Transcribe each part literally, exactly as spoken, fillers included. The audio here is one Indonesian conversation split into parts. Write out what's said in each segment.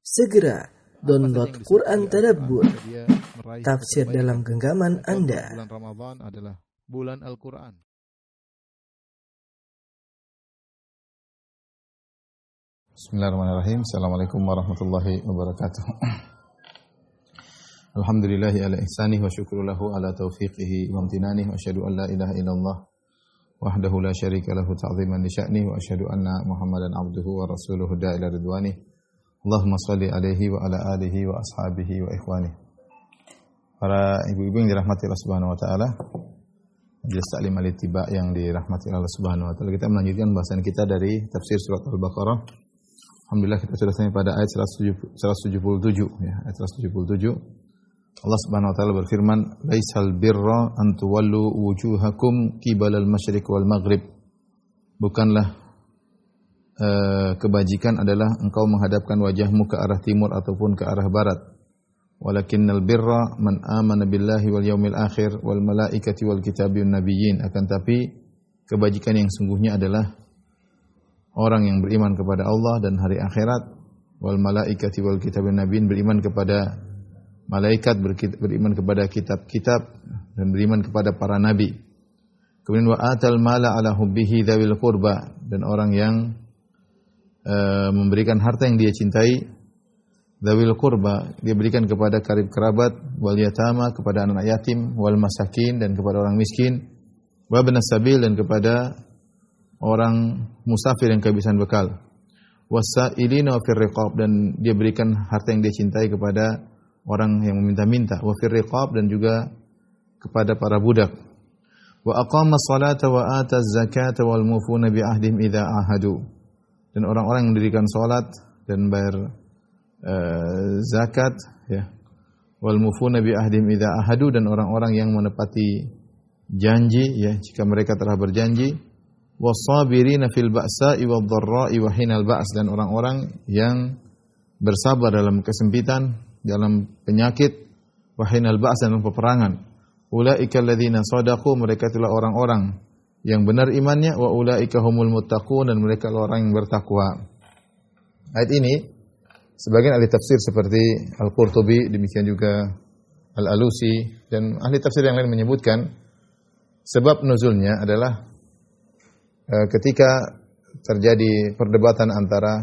Segera download Quran Tadabbur, tafsir dalam genggaman Anda. Bulan Ramadan adalah bulan Al-Quran. Bismillahirrahmanirrahim. Assalamualaikum warahmatullahi wabarakatuh. Alhamdulillahi ala ihsanih wa syukru lahu ala taufiqihi wa amtinanih wa asyhadu an la ilaha illallah wahdahu la syarika lahu ta'ziman li sya'nih wa asyhadu anna Muhammadan abduhu wa rasuluhu da'ila ridwanih. Allahumma shalli alaihi wa ala alihi wa ashabihi wa ikhwanih. Para ibu-ibu yang dirahmati Allah Subhanahu wa taala, majelis taklim al-ittiba yang dirahmati Allah Subhanahu wa taala, kita melanjutkan bahasan kita dari tafsir surat Al-Baqarah. Alhamdulillah kita sudah sampai pada ayat seratus tujuh puluh tujuh ya, ayat seratus tujuh puluh tujuh. Allah Subhanahu wa taala berfirman, "Laisal birra an tuwallu wujuhakum qibalal masyriq wal maghrib." Bukanlah uh, kebajikan adalah engkau menghadapkan wajahmu ke arah timur ataupun ke arah barat. Walakinnal birra man amana billahi wal yaumil akhir wal malaikati wal kitabi wan nabiyyin. Akan tapi kebajikan yang sungguhnya adalah orang yang beriman kepada Allah dan hari akhirat, wal malaikati wal kitabi wan nabiyyin, beriman kepada malaikat, beriman kepada kitab-kitab, dan beriman kepada para nabi. Kemudian wa atal mala ala hubbihi dzawil qurba, dan orang yang uh, memberikan harta yang dia cintai, dzawil qurba, dia berikan kepada karib kerabat, wal yatama, kepada anak yatim, wal masakin, dan kepada orang miskin, wa ibnas sabil, dan kepada orang musafir yang kehabisan bekal, wasailina wa fir riqab, dan dia berikan harta yang dia cintai kepada orang yang meminta-minta, wa fir riqab, dan juga kepada para budak. Wa aqama sholata wa ata zakata wal mufuna bi ahdihim idza ahadu, dan orang-orang yang mendirikan salat dan bayar uh, zakat ya, wal mufuna bi ahdihim idza ahadu, dan orang-orang yang menepati janji ya jika mereka telah berjanji, wasabirina fil ba'sa'i wad dharra'i wa hinal ba's, dan orang-orang yang bersabar dalam kesempitan, dalam penyakit, wa hinal ba's, dalam peperangan. Ulaika alladzina shadaqu, mereka itulah orang-orang yang benar imannya, wa ulaika humul muttaqun, dan mereka adalah orang yang bertakwa. Ayat ini sebagian ahli tafsir seperti Al-Qurtubi, demikian juga Al-Alusi, dan ahli tafsir yang lain menyebutkan sebab nuzulnya adalah uh, ketika terjadi perdebatan antara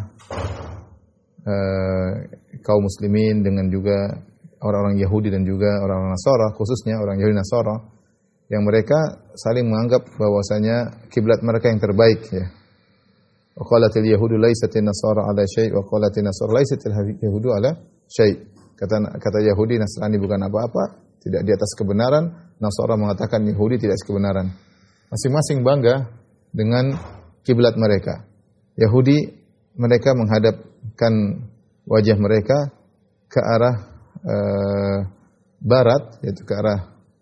uh, kaum muslimin dengan juga orang-orang Yahudi dan juga orang-orang Nasara, khususnya orang Yahudi Nasara, yang mereka saling menganggap bahwasanya kiblat mereka yang terbaik ya. Wa qalatil yahudu laisatin nasara ala syai' wa qalatin nasara laisatil yahudu ala syai'. Kata kata Yahudi Nasrani bukan apa-apa, tidak di atas kebenaran. Nasara mengatakan Yahudi tidak kebenaran. Masing-masing bangga dengan kiblat mereka. Yahudi mereka menghadapkan wajah mereka ke arah uh, barat, yaitu ke arah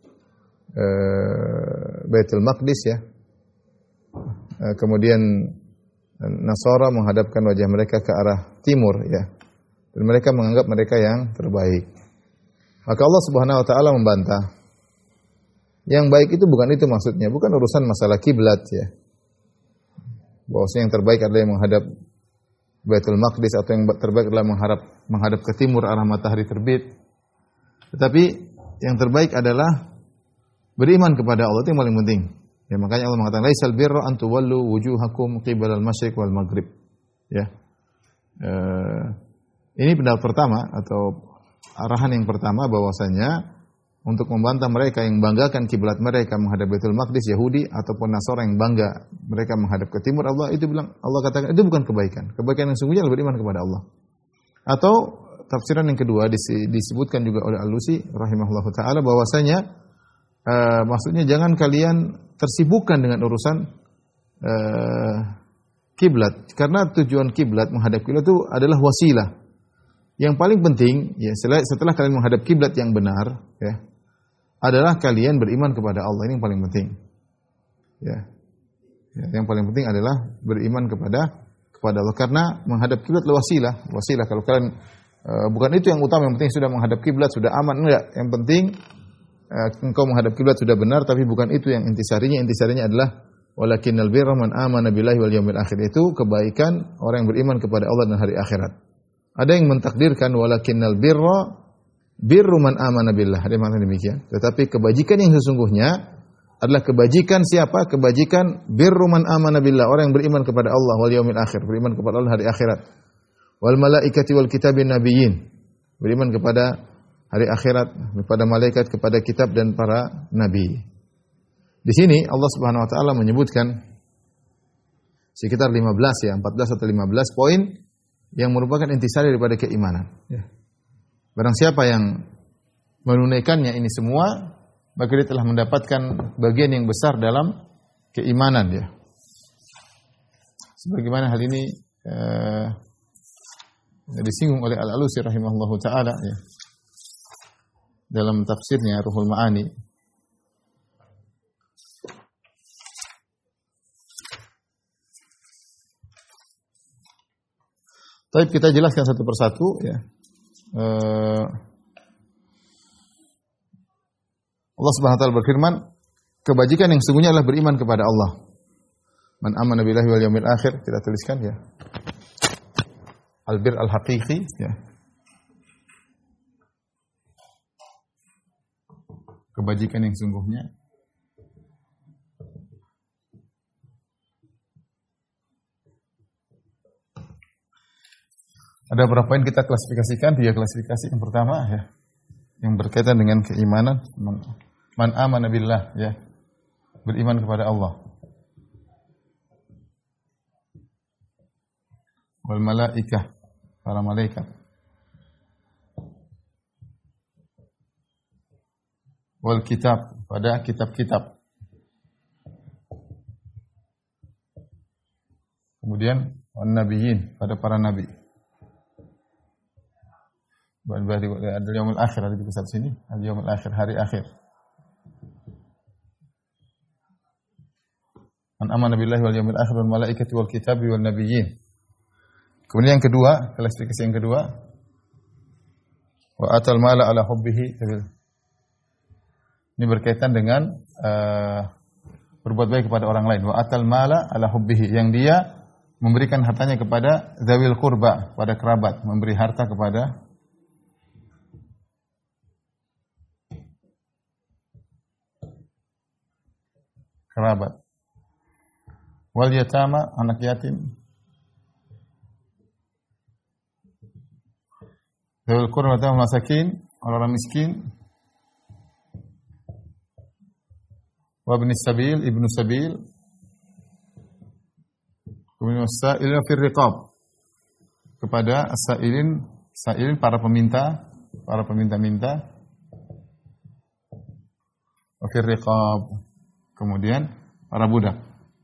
uh, Baitul Maqdis ya. Uh, kemudian Nasara menghadapkan wajah mereka ke arah timur ya. Dan mereka menganggap mereka yang terbaik. Maka Allah Subhanahu wa taala membantah. Yang baik itu bukan itu maksudnya, bukan urusan masalah kiblat ya. Bahwasanya yang terbaik adalah yang menghadap Baitul Maqdis, atau yang terbaik adalah menghadap menghadap ke timur arah matahari terbit. Tetapi yang terbaik adalah beriman kepada Allah, itu yang paling penting. Ya, makanya Allah mengatakan laisal birra an tuwallu wujuhakum qibalal masyriq wal maghrib. Ya. Uh, ini pendapat pertama atau arahan yang pertama, bahwasanya untuk membantah mereka yang banggakan kiblat mereka menghadap Baitul Maqdis, Yahudi ataupun Nasara yang bangga mereka menghadap ke timur, Allah itu bilang, Allah katakan itu bukan kebaikan. Kebaikan yang sungguhnya adalah beriman kepada Allah. Atau tafsiran yang kedua disebutkan juga oleh Al-Alusi rahimahullahu taala, bahwasanya uh, maksudnya jangan kalian tersibukkan dengan urusan uh, kiblat, karena tujuan kiblat menghadap kiblat itu adalah wasilah. Yang paling penting ya setelah kalian menghadap kiblat yang benar ya, adalah kalian beriman kepada Allah. Ini yang paling penting. Ya. Ya, yang paling penting adalah beriman kepada kepada Allah, karena menghadap kiblat adalah wasilah. Wasilah kalau kalian uh, bukan itu yang utama, yang penting sudah menghadap kiblat sudah aman, enggak. Yang penting uh, engkau menghadap kiblat sudah benar, tapi bukan itu yang intisarinya. Intisarinya adalah walakinnal birra man amana billahi wal yaumil akhir. Itu kebaikan orang yang beriman kepada Allah dan hari akhirat. Ada yang mentakdirkan walakinnal birra birru man amana billah. Ada yang mengatakan demikian. Tetapi kebajikan yang sesungguhnya adalah kebajikan siapa? Kebajikan birru man amana billah, orang yang beriman kepada Allah wal yaumil akhir, beriman kepada Allah hari akhirat. Wal malaikati wal kitabin nabiyyin, beriman kepada hari akhirat, kepada malaikat, kepada kitab dan para nabi. Di sini Allah Subhanahu wa taala menyebutkan sekitar lima belas ya, empat belas atau lima belas poin yang merupakan intisari daripada keimanan. Ya. Barang siapa yang menunaikannya ini semua, maka dia telah mendapatkan bagian yang besar dalam keimanan ya. Sebagaimana hal ini eh, disinggung oleh Al-Alusi rahimahullahu taala ya, dalam tafsirnya Ruhul Ma'ani. Baik, kita jelaskan satu persatu ya. Uh, Allah Subhanahu wa taala berfirman, kebajikan yang sesungguhnya adalah beriman kepada Allah. Man amana billahi wal yaumil akhir, kita tuliskan ya. Al-bir al-haqiqi ya. Kebajikan yang sesungguhnya ada berapa poin kita klasifikasikan? Tiga klasifikasi. Yang pertama ya, yang berkaitan dengan keimanan, man, man amana billah ya, beriman kepada Allah. Wal malaikah, para malaikat. Wal kitab, pada kitab-kitab. Kemudian wan nabiyyin, pada para nabi. Al-bari al-yaumil akhir, ada di kisah sini, al-yaumil akhir, hari akhir. Man amana billahi wal yaumil akhir wal malaikati wal kitabi wal nabiyyin. Kemudian yang kedua, klasifikasi yang kedua, wa atal mala ala hubbihi. Ini berkaitan dengan uh, berbuat baik kepada orang lain. Wa atal mala ala hubbihi, yang dia memberikan hartanya kepada zawil qurba, pada kerabat, memberi harta kepada kerabat. Wal yatama, anak yatim. Dzul qurba wal masakin, orang miskin. Wa ibnis sabil, ibnu sabil. Kemudian as-sa'ilina fir riqab, kepada as-sa'ilin, sa'ilin para peminta, para peminta-minta. Wa fir riqab, kemudian para budak.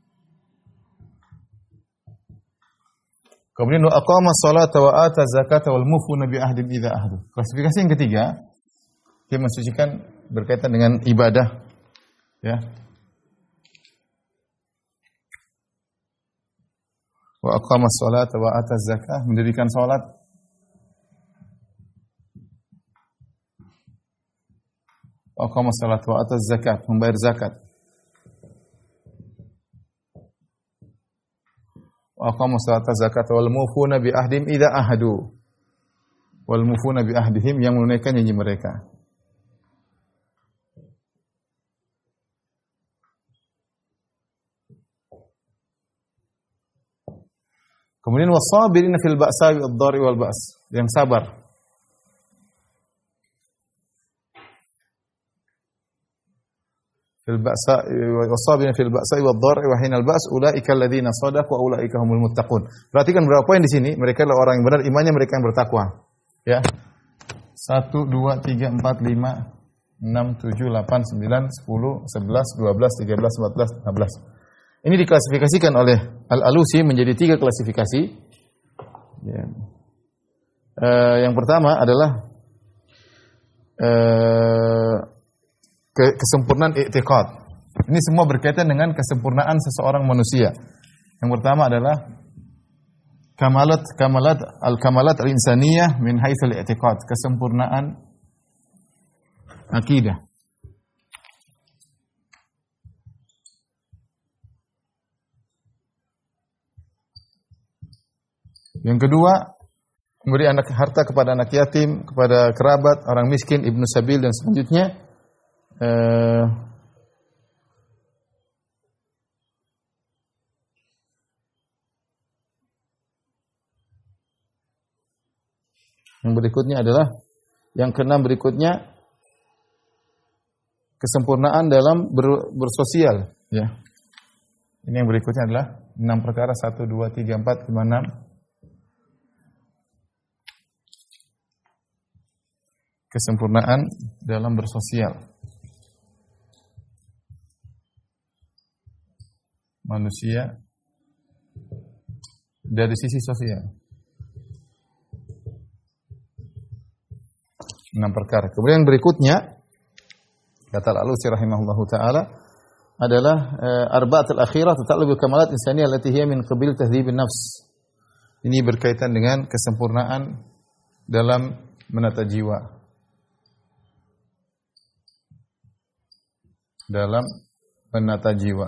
Kemudian wa aqama sholata wa ata zakata wal mufuna bi ahdin idza ahdu. Klasifikasi yang ketiga, dia mensucikan berkaitan dengan ibadah ya. Wa aqama sholata wa ata zakah, mendirikan salat, wa aqama sholata wa ata zakat, membayar zakat. Wa aqamu sholata zakata wal mufuna bi ahdim idza ahadu. Wal mufuna bi ahdihim, yang menunaikan janji mereka. Kemudian wasabirina fil ba'sa'i wad dharri wal ba's, yang sabar. Fil ba'sa'i wasabirina fil ba'sa'i wad dharri wa hinal ba's ulaika alladziina shadaqu wa ulaika humul muttaqun. Perhatikan berapa poin di sini. Mereka adalah orang yang benar imannya, mereka yang bertakwa. Ya. satu, dua, tiga, empat, lima, enam, tujuh, delapan, sembilan, sepuluh, sebelas, dua belas, tiga belas, empat belas, lima belas. Ini diklasifikasikan oleh Al-Alusi menjadi tiga klasifikasi. Ya. Uh, yang pertama adalah uh, kesempurnaan i'tiqad. Ini semua berkaitan dengan kesempurnaan seseorang manusia. Yang pertama adalah kamalat kamalat al-kamalat al-insaniyah min haitsul i'tiqad, kesempurnaan akidah. Yang kedua, memberi anak harta kepada anak yatim, kepada kerabat, orang miskin, ibnu sabil dan selanjutnya. Uh, yang berikutnya adalah yang keenam berikutnya kesempurnaan dalam ber, bersosial, ya. Ini yang berikutnya adalah enam perkara, satu, dua, tiga, empat, lima, enam. Kesempurnaan dalam bersosial. Manusia dari sisi sosial. Enam perkara. Kemudian berikutnya, kata Al-Alusi rahimahullahu ta'ala, adalah uh, arba'atul akhirah tata'allubu kamalat insaniyah allati hiya min qabil tahdhibin nafs. Ini berkaitan dengan kesempurnaan dalam menata jiwa. Dalam menata jiwa.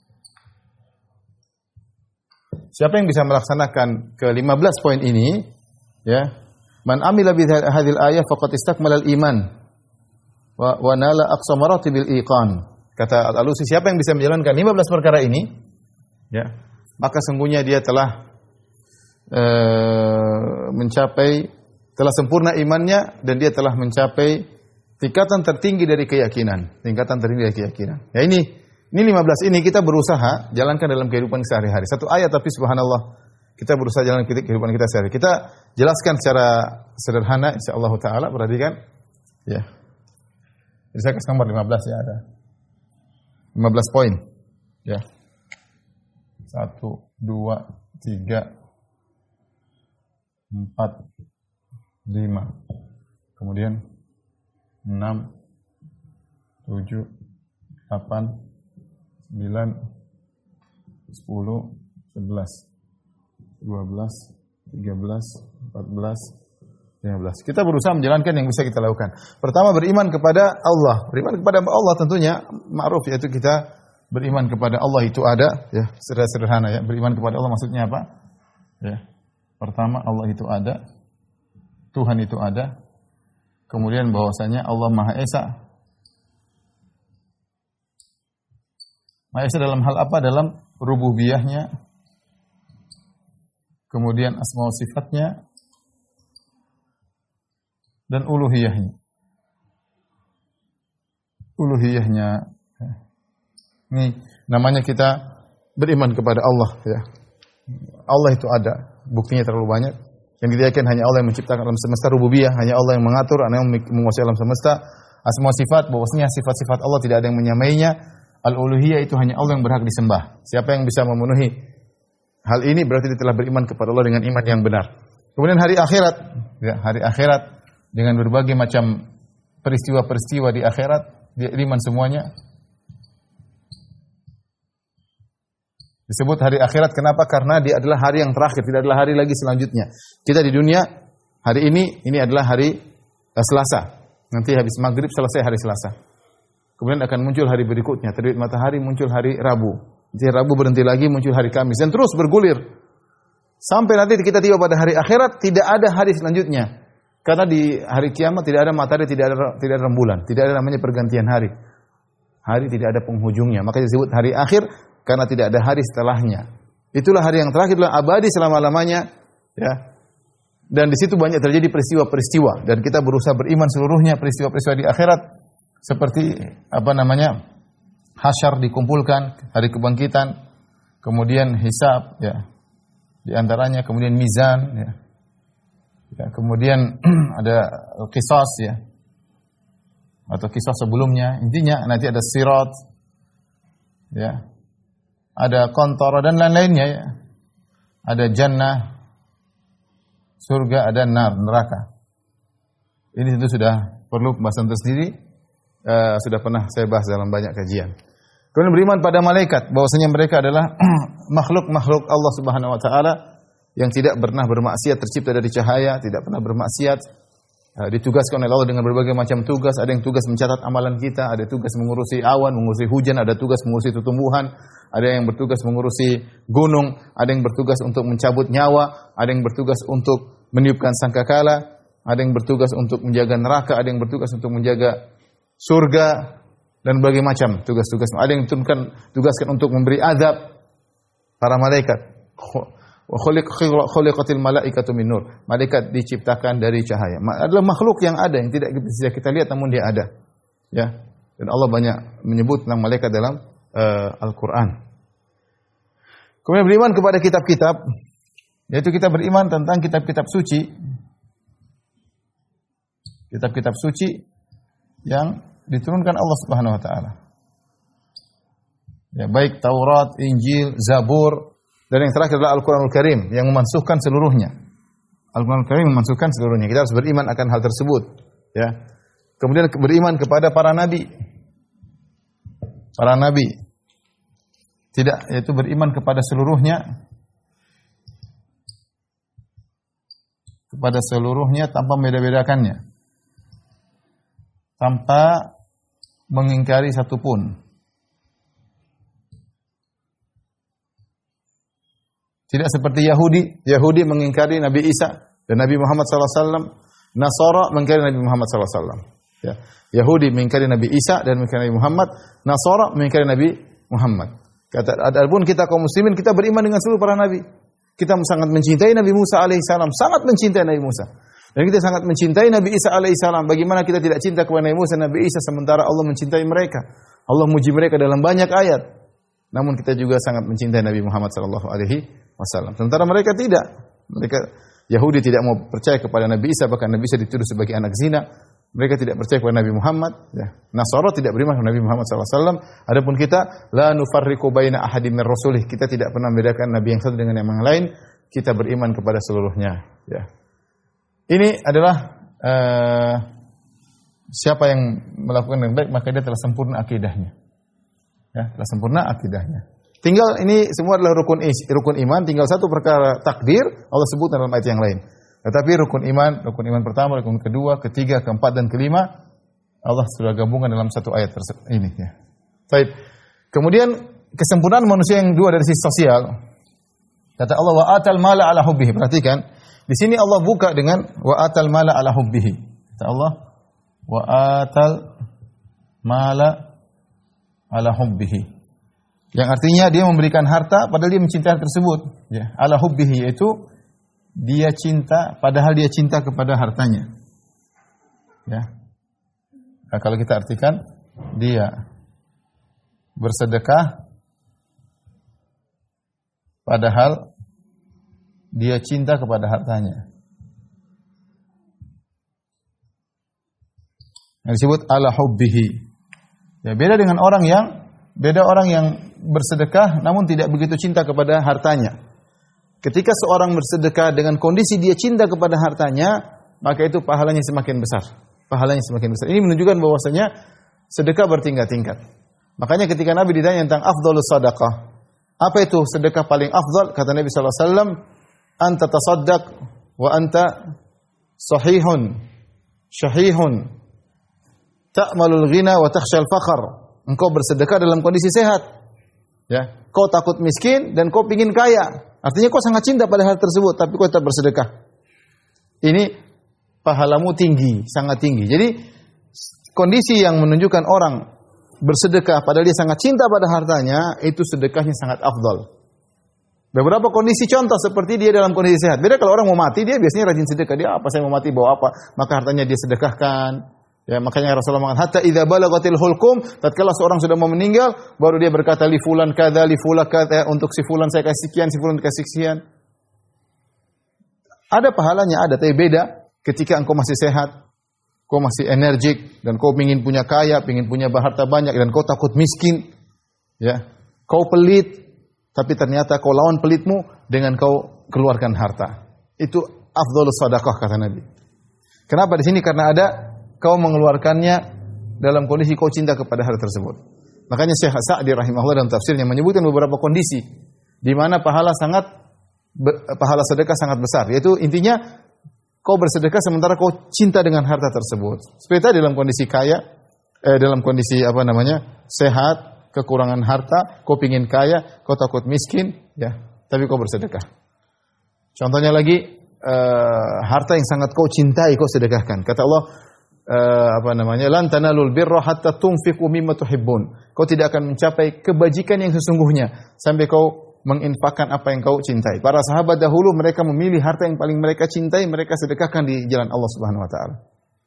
Siapa yang bisa melaksanakan ke lima belas poin ini, ya? Man amila bi hadhil ayah faqad istakmala al-iman wa wa nala aqsa maratibil iqan. Kata Al-Alusi, siapa yang bisa menjalankan lima belas perkara ini, ya, maka sungguhnya dia telah uh, mencapai, telah sempurna imannya dan dia telah mencapai tingkatan tertinggi dari keyakinan, tingkatan tertinggi dari keyakinan. Ya ini, ini lima belas ini kita berusaha jalankan dalam kehidupan sehari-hari. Satu ayat tapi subhanallah kita berusaha jalankan kehidupan kita sehari. Kita jelaskan secara sederhana insyaallah taala, perhatikan. Ya. Jadi saya kasih nomor lima belas ya, ada lima belas poin. Ya. Satu, dua, tiga, empat, lima. Kemudian enam, tujuh, delapan, sembilan, sepuluh, sebelas, dua belas, tiga belas, empat belas, lima belas. Kita berusaha menjalankan yang bisa kita lakukan. Pertama, beriman kepada Allah. Beriman kepada Allah tentunya ma'ruf, yaitu kita beriman kepada Allah itu ada, ya, sederhana ya. Beriman kepada Allah maksudnya apa? Ya. Pertama, Allah itu ada. Tuhan itu ada. Kemudian bahwasanya Allah Maha Esa. Maha Esa dalam hal apa? Dalam rububiyahnya. Kemudian asma wa sifatnya dan uluhiyahnya. Uluhiyahnya. Ini namanya kita beriman kepada Allah, ya. Allah itu ada, buktinya terlalu banyak. Yang kita yakin hanya Allah yang menciptakan alam semesta, rububiyah, hanya Allah yang mengatur, hanya yang menguasai alam semesta. Asma sifat, bahwasanya sifat-sifat Allah tidak ada yang menyamainya. Al-uluhiyah itu hanya Allah yang berhak disembah. Siapa yang bisa memenuhi hal ini berarti dia telah beriman kepada Allah dengan iman yang benar. Kemudian hari akhirat, ya, hari akhirat dengan berbagai macam peristiwa-peristiwa di akhirat, dia iman semuanya. Disebut hari akhirat kenapa? Karena dia adalah hari yang terakhir, tidak adalah hari lagi selanjutnya. Kita di dunia hari ini ini adalah hari uh, Selasa. Nanti habis maghrib selesai hari Selasa. Kemudian akan muncul hari berikutnya, terbit matahari muncul hari Rabu. Nanti Rabu berhenti lagi muncul hari Kamis dan terus bergulir. Sampai nanti kita tiba pada hari akhirat tidak ada hari selanjutnya. Karena di hari kiamat tidak ada matahari, tidak ada tidak ada rembulan, tidak ada namanya pergantian hari. Hari tidak ada penghujungnya, maka disebut hari akhir karena tidak ada hari setelahnya. Itulah hari yang terakhir, adalah abadi selama-lamanya, ya. Dan di situ banyak terjadi peristiwa-peristiwa dan kita berusaha beriman seluruhnya peristiwa-peristiwa di akhirat seperti apa namanya? Hasyar dikumpulkan, hari kebangkitan, kemudian hisab, ya. Di antaranya kemudian mizan, ya. Ya, kemudian ada qisas, ya. Atau kisah sebelumnya, intinya nanti ada sirat, ya. Ada kontoro dan lain-lainnya, ya. Ada jannah, surga, ada nar, neraka. Ini tentu sudah perlu pembahasan tersendiri, uh, sudah pernah saya bahas dalam banyak kajian. Kemudian beriman pada malaikat, bahwasanya mereka adalah makhluk-makhluk Allah Subhanahu wa taala yang tidak pernah bermaksiat, tercipta dari cahaya, tidak pernah bermaksiat. Uh, ditugaskan oleh Allah dengan berbagai macam tugas. Ada yang tugas mencatat amalan kita, ada tugas mengurusi awan, mengurusi hujan, ada tugas mengurusi tumbuhan, ada yang bertugas mengurusi gunung, ada yang bertugas untuk mencabut nyawa, ada yang bertugas untuk meniupkan sangkakala, ada yang bertugas untuk menjaga neraka, ada yang bertugas untuk menjaga surga, dan berbagai macam tugas-tugas. Ada yang diturunkan tugaskan untuk memberi azab para malaikat. Wa khuliqatil malaikatu min nur. Malaikat diciptakan dari cahaya. Adalah makhluk yang ada yang tidak bisa kita lihat namun dia ada. Ya. Dan Allah banyak menyebut tentang malaikat dalam uh, Al-Qur'an. Kemudian beriman kepada kitab-kitab, yaitu kita beriman tentang kitab-kitab suci. Kitab-kitab suci yang diturunkan Allah Subhanahu wa taala. Ya, baik Taurat, Injil, Zabur, dan yang terakhir adalah Al-Qur'anul Karim yang memansuhkan seluruhnya. Al-Qur'anul Karim memansuhkan seluruhnya. Kita harus beriman akan hal tersebut, ya. Kemudian beriman kepada para nabi. Para nabi. Tidak, yaitu beriman kepada seluruhnya. Kepada seluruhnya tanpa membeda-bedakannya. Tanpa mengingkari satupun. Tidak seperti Yahudi. Yahudi mengingkari Nabi Isa dan Nabi Muhammad sallallahu alaihi wasallam. Nasara mengingkari Nabi Muhammad sallallahu alaihi wasallam. Ya. Yahudi mengingkari Nabi Isa dan mengingkari Nabi Muhammad. Nasara mengingkari Nabi Muhammad. Kata, adapun kita kaum muslimin, kita beriman dengan seluruh para nabi. Kita sangat mencintai Nabi Musa alaihissalam, sangat mencintai Nabi Musa. Dan kita sangat mencintai Nabi Isa alaihissalam. Bagaimana kita tidak cinta kepada Nabi Musa dan Nabi Isa sementara Allah mencintai mereka. Allah muji mereka dalam banyak ayat. Namun kita juga sangat mencintai Nabi Muhammad sallallahu alaihi wasallam. Sementara mereka tidak. Mereka Yahudi tidak mau percaya kepada Nabi Isa, bahkan Nabi Isa dituduh sebagai anak zina. Mereka tidak percaya kepada Nabi Muhammad, ya. Nasara tidak beriman kepada Nabi Muhammad sallallahu alaihi wasallam. Adapun kita la nufarriqu baina ahadin min rasulih. Kita tidak pernah membedakan nabi yang satu dengan yang lain. Kita beriman kepada seluruhnya, ya. Ini adalah uh, siapa yang melakukan yang baik maka dia telah sempurna akidahnya. Ya, telah sempurna akidahnya. Tinggal ini semua adalah rukun rukun iman, tinggal satu perkara takdir Allah sebut dalam ayat yang lain. Tetapi rukun iman, rukun iman pertama, rukun kedua, ketiga, keempat dan kelima Allah sudah gabungkan dalam satu ayat tersebut ini, ya. Baik. Kemudian kesempurnaan manusia yang dua dari sisi sosial. Kata Allah wa atal mala ala hubbihi. Perhatikan, di sini Allah buka dengan wa atal mala ala hubbihi. Kata Allah wa atal mala ala hubbihi. Yang artinya dia memberikan harta padahal dia mencintai hal tersebut, ya. Ala hubbihi yaitu dia cinta padahal dia cinta kepada hartanya. Ya. Nah, kalau kita artikan dia bersedekah padahal dia cinta kepada hartanya. Yang disebut ala hubbihi. Ya, beda dengan orang yang beda orang yang bersedekah namun tidak begitu cinta kepada hartanya. Ketika seorang bersedekah dengan kondisi dia cinta kepada hartanya, maka itu pahalanya semakin besar. Pahalanya semakin besar. Ini menunjukkan bahwasanya sedekah bertingkat-tingkat. Makanya ketika Nabi ditanya tentang afdhalus sadaqah, apa itu sedekah paling afdal? Kata Nabi sallallahu alaihi wasallam, anta tasaddaq wa anta sahihun syahihun ta'malul ghina wa takhshal fakhr. Engkau bersedekah dalam kondisi sehat. Ya, kau takut miskin dan kau pingin kaya. Artinya kau sangat cinta pada hal tersebut, tapi kau tetap bersedekah. Ini pahalamu tinggi, sangat tinggi. Jadi kondisi yang menunjukkan orang bersedekah padahal dia sangat cinta pada hartanya, itu sedekahnya sangat afdal. Beberapa kondisi contoh seperti dia dalam kondisi sehat. Beda kalau orang mau mati, dia biasanya rajin sedekah. Dia apa, saya mau mati bawa apa, maka hartanya dia sedekahkan. Ya, makanya Rasulullah mengatakan hatta idza balagatil hulqum, tatkala seorang sudah mau meninggal, baru dia berkata li fulan kadza li fulan kadza, untuk si fulan saya kasih sekian, si fulan kasih sekian. Ada pahalanya, ada, tapi beda ketika engkau masih sehat, kau masih energik dan kau ingin punya kaya, ingin punya harta banyak dan kau takut miskin. Ya. Kau pelit, tapi ternyata kau lawan pelitmu dengan kau keluarkan harta. Itu afdhalus shadaqah kata Nabi. Kenapa di sini? Karena ada kau mengeluarkannya dalam kondisi kau cinta kepada hal tersebut. Makanya Syekh Sa'di rahimahullah dalam tafsirnya menyebutkan beberapa kondisi di mana pahala sangat pahala sedekah sangat besar, yaitu intinya kau bersedekah sementara kau cinta dengan harta tersebut. Seperti tadi dalam kondisi kaya, eh, dalam kondisi apa namanya sehat, kekurangan harta, kau pingin kaya, kau takut miskin, ya, tapi kau bersedekah. Contohnya lagi, eh, harta yang sangat kau cintai, kau sedekahkan. Kata Allah, eh, apa namanya, lan tanalul birra hatta tunfiqu mimma tuhibbun. Kau tidak akan mencapai kebajikan yang sesungguhnya sampai kau menginfakkan apa yang kau cintai. Para sahabat dahulu mereka memilih harta yang paling mereka cintai, mereka sedekahkan di jalan Allah Subhanahu wa taala.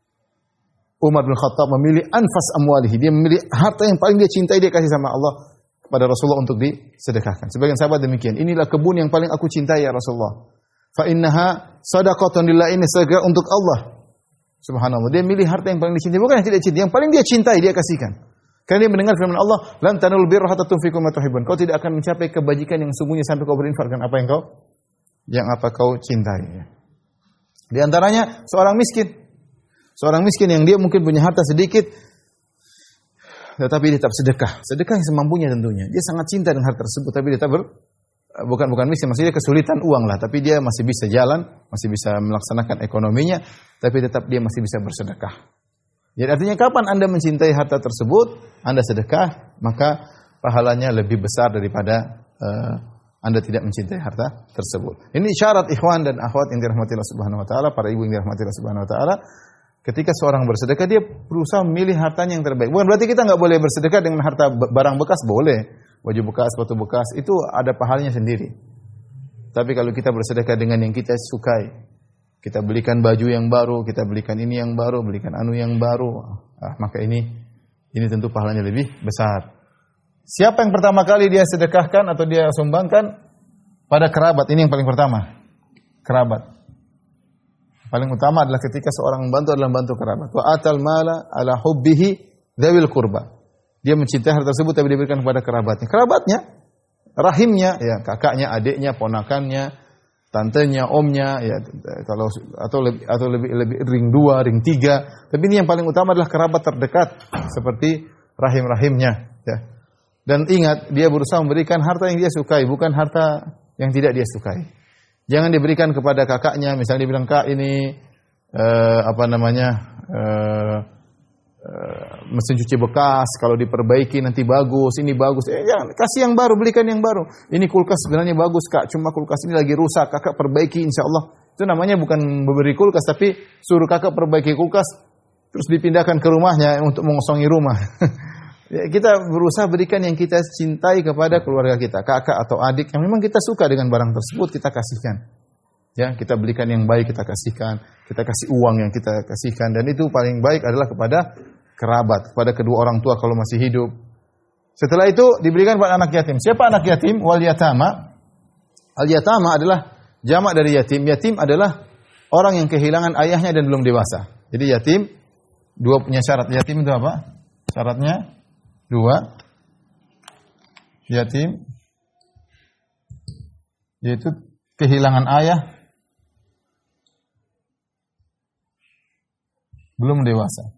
Umar bin Khattab memilih anfas amwalihi, dia memilih harta yang paling dia cintai, dia kasih sama Allah kepada Rasulullah untuk disedekahkan. Sebagian sahabat demikian, inilah kebun yang paling aku cintai ya Rasulullah. Fa innaha shadaqatun lillah, ini sedekah untuk Allah. Subhanallah, dia milih harta yang paling dicintai, bukan yang tidak cintai, yang paling dia cintai dia kasihkan. Karena dia mendengar firman Allah, lan tanalul birra hatta tunfiqu mimma tuhibbun. Kau tidak akan mencapai kebajikan yang sungguhnya sampai kau berinfakkan apa yang kau yang apa kau cintai. Di antaranya seorang miskin. Seorang miskin yang dia mungkin punya harta sedikit, tetapi dia tetap sedekah. Sedekah yang semampunya tentunya. Dia sangat cinta dengan harta tersebut, tapi dia tetap ber, bukan bukan miskin, maksudnya kesulitan uang lah, tapi dia masih bisa jalan, masih bisa melaksanakan ekonominya, tapi tetap dia masih bisa bersedekah. Jadi artinya kapan Anda mencintai harta tersebut, Anda sedekah, maka pahalanya lebih besar daripada uh, Anda tidak mencintai harta tersebut. Ini syarat ikhwan dan akhwat yang dirahmati Allah Subhanahu wa taala, para ibu yang dirahmati Allah Subhanahu wa taala. Ketika seorang bersedekah, dia berusaha memilih hartanya yang terbaik. Bukan berarti kita nggak boleh bersedekah dengan harta barang bekas, boleh. Baju bekas, sepatu bekas, itu ada pahalanya sendiri. Tapi kalau kita bersedekah dengan yang kita sukai, kita belikan baju yang baru, kita belikan ini yang baru, belikan anu yang baru, ah, maka ini ini tentu pahalanya lebih besar. Siapa yang pertama kali dia sedekahkan atau dia sumbangkan? Pada kerabat. Ini yang paling pertama. Kerabat. Paling utama adalah ketika seorang membantu adalah membantu kerabat. Wa atal mala ala hubbihi dzawil qurba. Dia mencintai harta tersebut tapi diberikan kepada kerabatnya. Kerabatnya, rahimnya, ya kakaknya, adiknya, ponakannya, tantenya, omnya, ya kalau atau lebih atau lebih lebih ring dua, ring tiga. Tapi ini yang paling utama adalah kerabat terdekat seperti rahim-rahimnya, ya. Dan ingat, dia berusaha memberikan harta yang dia sukai, bukan harta yang tidak dia sukai. Jangan diberikan kepada kakaknya, misalnya dia bilang, "Kak, ini uh, apa namanya? Uh, uh, mesin cuci bekas, kalau diperbaiki nanti bagus, ini bagus." Eh, jangan, kasih yang baru, belikan yang baru. Ini kulkas sebenarnya bagus, Kak, cuma kulkas ini lagi rusak, Kakak perbaiki insyaallah. Itu namanya bukan memberi kulkas, tapi suruh Kakak perbaiki kulkas terus dipindahkan ke rumahnya untuk mengosongi rumah. Ya, kita berusaha berikan yang kita cintai kepada keluarga kita, kakak atau adik yang memang kita suka dengan barang tersebut, kita kasihkan. Ya, kita belikan yang baik, kita kasihkan, kita kasih uang yang kita kasihkan, dan itu paling baik adalah kepada kerabat, kepada kedua orang tua kalau masih hidup. Setelah itu diberikan kepada anak yatim. Siapa anak yatim? Wal yatama. Al yatama adalah jamak dari yatim. Yatim adalah orang yang kehilangan ayahnya dan belum dewasa. Jadi yatim dua punya syarat. Yatim itu apa? Syaratnya dua, yatim, yaitu kehilangan ayah, belum dewasa.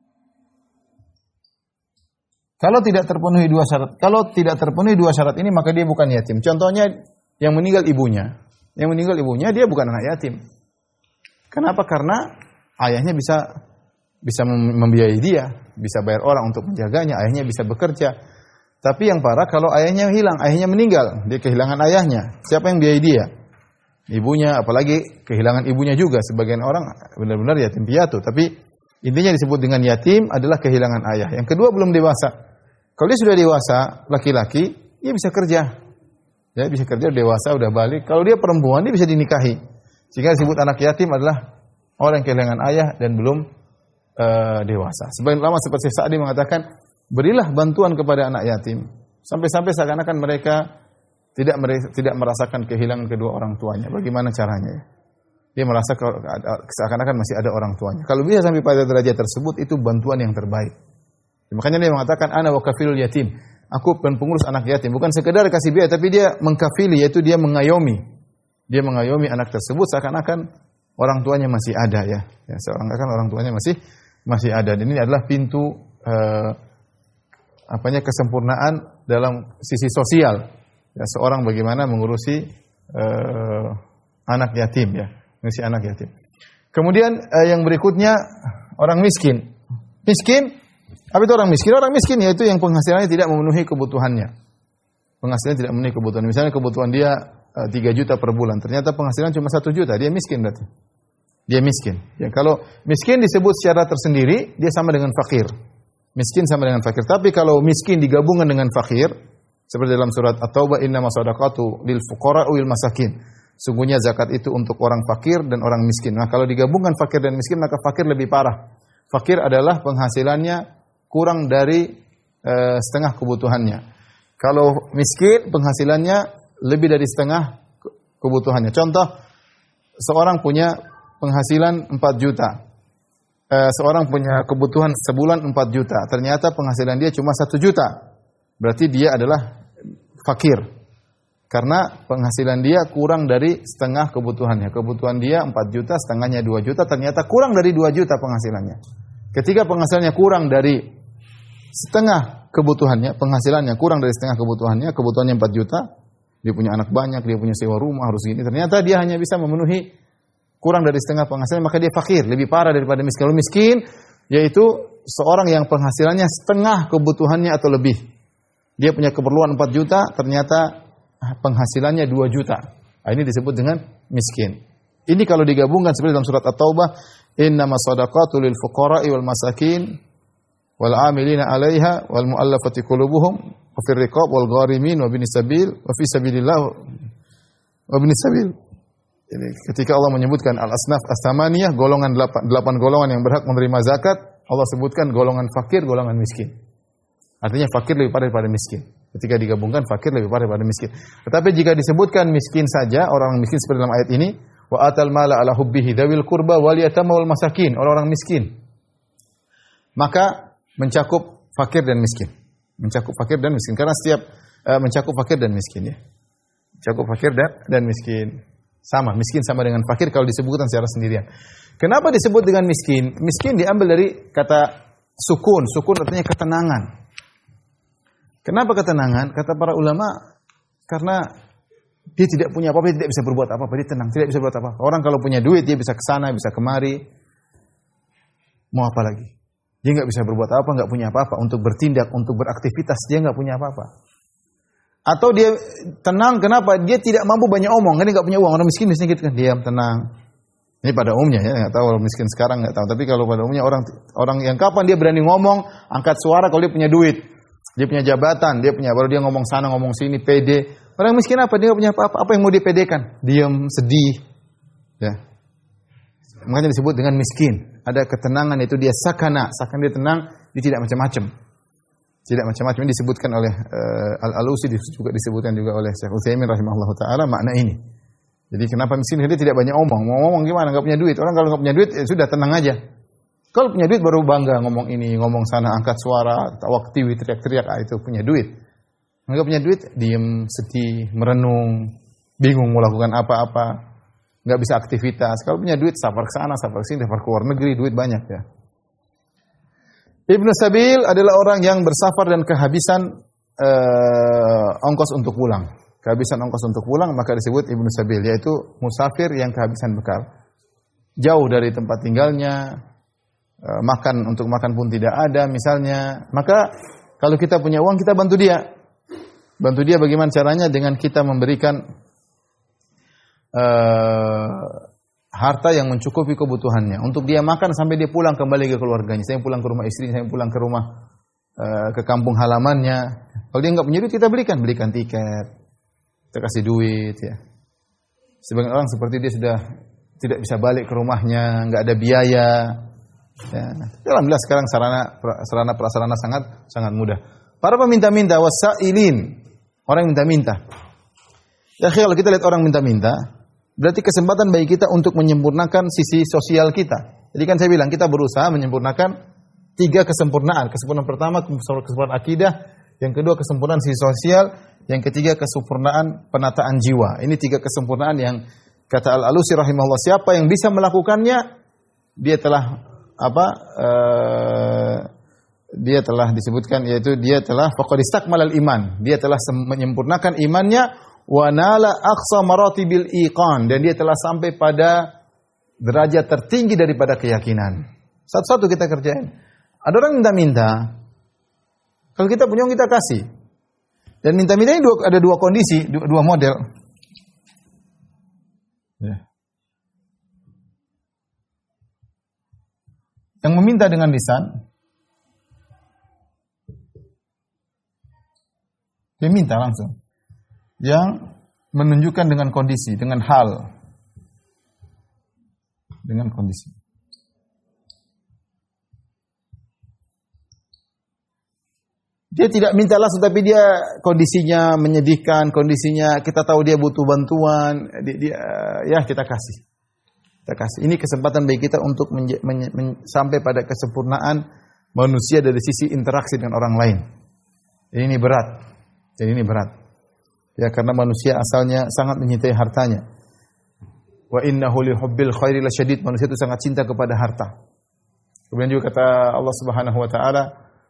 Kalau tidak terpenuhi dua syarat, kalau tidak terpenuhi dua syarat ini, maka dia bukan yatim. Contohnya yang meninggal ibunya, yang meninggal ibunya dia bukan anak yatim. Kenapa? Karena ayahnya bisa bisa membiayai dia, bisa bayar orang untuk menjaganya, ayahnya bisa bekerja. Tapi yang parah kalau ayahnya hilang, ayahnya meninggal, dia kehilangan ayahnya. Siapa yang biayai dia? Ibunya, apalagi kehilangan ibunya juga. Sebagian orang benar-benar yatim piatu, tapi intinya disebut dengan yatim adalah kehilangan ayah. Yang kedua belum dewasa. Kalau dia sudah dewasa, laki-laki, dia bisa kerja. Ya, bisa kerja, dewasa, udah balik. Kalau dia perempuan, dia bisa dinikahi. Sehingga disebut anak yatim adalah orang yang kehilangan ayah dan belum Uh, dewasa. Sebagian ulama seperti Sa'di mengatakan, berilah bantuan kepada anak yatim sampai-sampai seakan-akan mereka tidak tidak merasakan kehilangan kedua orang tuanya. Bagaimana caranya? Dia merasa seakan-akan masih ada orang tuanya. Kalau bisa sampai pada derajat tersebut, itu bantuan yang terbaik. Makanya dia mengatakan, ana wa kafilul yatim. Aku pengurus anak yatim, bukan sekedar kasih biaya, tapi dia mengkafili, yaitu dia mengayomi. Dia mengayomi anak tersebut seakan-akan orang tuanya masih ada, ya. Ya, seakan-akan orang tuanya masih masih ada. Dan ini adalah pintu eh, apanya kesempurnaan dalam sisi sosial. Ya, seorang bagaimana mengurusi eh, anak yatim, ya, mengurusi anak yatim. Kemudian uh, yang berikutnya orang miskin. Miskin, apa itu orang miskin? Orang miskin yaitu yang penghasilannya tidak memenuhi kebutuhannya. Penghasilan tidak memenuhi kebutuhan. Misalnya kebutuhan dia uh, tiga juta per bulan. Ternyata penghasilan cuma satu juta. Dia miskin berarti. Dia miskin. Ya, kalau miskin disebut secara tersendiri, dia sama dengan fakir. Miskin sama dengan fakir. Tapi kalau miskin digabungkan dengan fakir, seperti dalam surat At-Taubah, innamas shadaqatu lil fuqara wal masakin. Sungguhnya zakat itu untuk orang fakir dan orang miskin. Nah, kalau digabungkan fakir dan miskin, maka fakir lebih parah. Fakir adalah penghasilannya kurang dari uh, setengah kebutuhannya. Kalau miskin, penghasilannya lebih dari setengah kebutuhannya. Contoh, seorang punya penghasilan empat juta. Eh, seorang punya kebutuhan sebulan empat juta. Ternyata penghasilan dia cuma satu juta. Berarti dia adalah fakir. Karena penghasilan dia kurang dari setengah kebutuhannya. Kebutuhan dia empat juta, setengahnya dua juta. Ternyata kurang dari dua juta penghasilannya. Ketika penghasilannya kurang dari setengah kebutuhannya, penghasilannya kurang dari setengah kebutuhannya, kebutuhannya empat juta, dia punya anak banyak, dia punya sewa rumah, harus gini. Ternyata dia hanya bisa memenuhi kurang dari setengah penghasilan, maka dia fakir, lebih parah daripada miskin. Kalau miskin, yaitu seorang yang penghasilannya setengah kebutuhannya atau lebih. Dia punya keperluan empat juta, ternyata penghasilannya dua juta. Nah, ini disebut dengan miskin. Ini kalau digabungkan seperti dalam surat At-Taubah, innamas shadaqatu lil fuqara'i wal masakin wal 'amilina 'alaiha wal mu'allafati qulubuhum wa fir riqab wal gharimin wa binis sabil wa fi sabilillah wa binis sabil. Ini ketika Allah menyebutkan al-asnaf as-samaniyah, golongan delapan, delapan golongan yang berhak menerima zakat, Allah sebutkan golongan fakir, golongan miskin. Artinya fakir lebih parah daripada miskin. Ketika digabungkan fakir lebih parah daripada miskin. Tetapi jika disebutkan miskin saja, orang miskin seperti dalam ayat ini, wa atal mala ala hubbihi dzawil qurba wal yatama wal masakin, orang-orang miskin. Maka mencakup fakir dan miskin. Mencakup fakir dan miskin. Karena setiap uh, mencakup fakir dan miskin ya. Mencakup fakir dan, dan miskin. Sama, miskin sama dengan fakir kalau disebutkan secara sendirian. Kenapa disebut dengan miskin? Miskin diambil dari kata sukun. Sukun artinya ketenangan. Kenapa ketenangan? Kata para ulama, karena dia tidak punya apa-apa, dia tidak bisa berbuat apa-apa, dia tenang, tidak bisa berbuat apa-apa. Orang kalau punya duit, dia bisa ke sana, bisa kemari. Mau apa lagi? Dia nggak bisa berbuat apa, nggak punya apa-apa. Untuk bertindak, untuk beraktivitas, dia nggak punya apa-apa. Atau dia tenang, kenapa? Dia tidak mampu banyak omong, kan dia nggak punya uang. Orang miskin biasanya gitu kan, diam, tenang. Ini pada umumnya ya, nggak tahu orang miskin sekarang nggak tahu. Tapi kalau pada umumnya orang orang yang kapan dia berani ngomong, angkat suara kalau dia punya duit, dia punya jabatan, dia punya baru dia ngomong sana, ngomong sini, pede. Orang miskin apa? Dia nggak punya apa-apa. Apa yang mau dipedekan? Diam, sedih. Ya. Makanya disebut dengan miskin. Ada ketenangan, itu dia sakana. Sakana dia tenang, dia tidak macam-macam. Tidak macam-macam. Ini disebutkan oleh uh, Al-Alusi, juga disebutkan juga oleh Syekh Utsaimin rahimahullahu taala makna ini. Jadi kenapa miskin? Dia tidak banyak omong. Mau ngomong gimana? Enggak punya duit. Orang kalau enggak punya duit ya sudah tenang aja. Kalau punya duit baru bangga ngomong ini, ngomong sana, angkat suara, waktu teriak-teriak, ah, itu punya duit. Enggak punya duit, diam, sedih, merenung, bingung mau lakukan apa-apa. Enggak bisa aktivitas. Kalau punya duit, safar ke sana, safar ke sini, safar ke luar negeri, duit banyak ya. Ibnu Sabil adalah orang yang bersafar dan kehabisan uh, ongkos untuk pulang. Kehabisan ongkos untuk pulang, maka disebut Ibnu Sabil, yaitu musafir yang kehabisan bekal. Jauh dari tempat tinggalnya, uh, makan untuk makan pun tidak ada misalnya. Maka kalau kita punya uang, kita bantu dia. Bantu dia bagaimana caranya? Dengan kita memberikan Uh, harta yang mencukupi kebutuhannya untuk dia makan sampai dia pulang kembali ke keluarganya. Saya pulang ke rumah istri, saya pulang ke rumah uh, ke kampung halamannya. Kalau dia enggak punya duit, kita belikan, belikan tiket, kita kasih duit ya. Sebagian orang seperti dia sudah tidak bisa balik ke rumahnya, enggak ada biaya. Ya. Alhamdulillah sekarang sarana sarana prasarana sangat sangat mudah. Para peminta-minta wasailin, orang yang minta-minta. Ya, kalau kita lihat orang minta-minta, berarti kesempatan bagi kita untuk menyempurnakan sisi sosial kita. Jadi kan saya bilang, kita berusaha menyempurnakan tiga kesempurnaan. Kesempurnaan pertama, kesempurnaan akidah. Yang kedua, kesempurnaan sisi sosial. Yang ketiga, kesempurnaan penataan jiwa. Ini tiga kesempurnaan yang kata Al-Alusi rahimahullah, siapa yang bisa melakukannya, dia telah apa? Uh, dia telah disebutkan, yaitu dia telah faqad istakmalal iman. Dia telah menyempurnakan imannya. Wa nala aqsa maratibil iqan, dan dia telah sampai pada derajat tertinggi daripada keyakinan. Satu-satu kita kerjain. Ada orang minta-minta. Kalau kita punya kita kasih. Dan minta-minta ini dua, ada dua kondisi, dua, dua model. Ya. Yang meminta dengan lisan, dia minta langsung. Yang menunjukkan dengan kondisi, dengan hal. Dengan kondisi. Dia tidak minta langsung, tapi dia kondisinya menyedihkan, kondisinya kita tahu dia butuh bantuan, dia, dia ya kita kasih. Kita kasih. Ini kesempatan bagi kita untuk menje, menye, men, sampai pada kesempurnaan manusia dari sisi interaksi dengan orang lain. Ini berat. Jadi ini berat. Ya, karena manusia asalnya sangat mencintai hartanya. Wa innahu li hubbil khairi lasyadid. Manusia itu sangat cinta kepada harta. Kemudian juga kata Allah Subhanahu wa taala,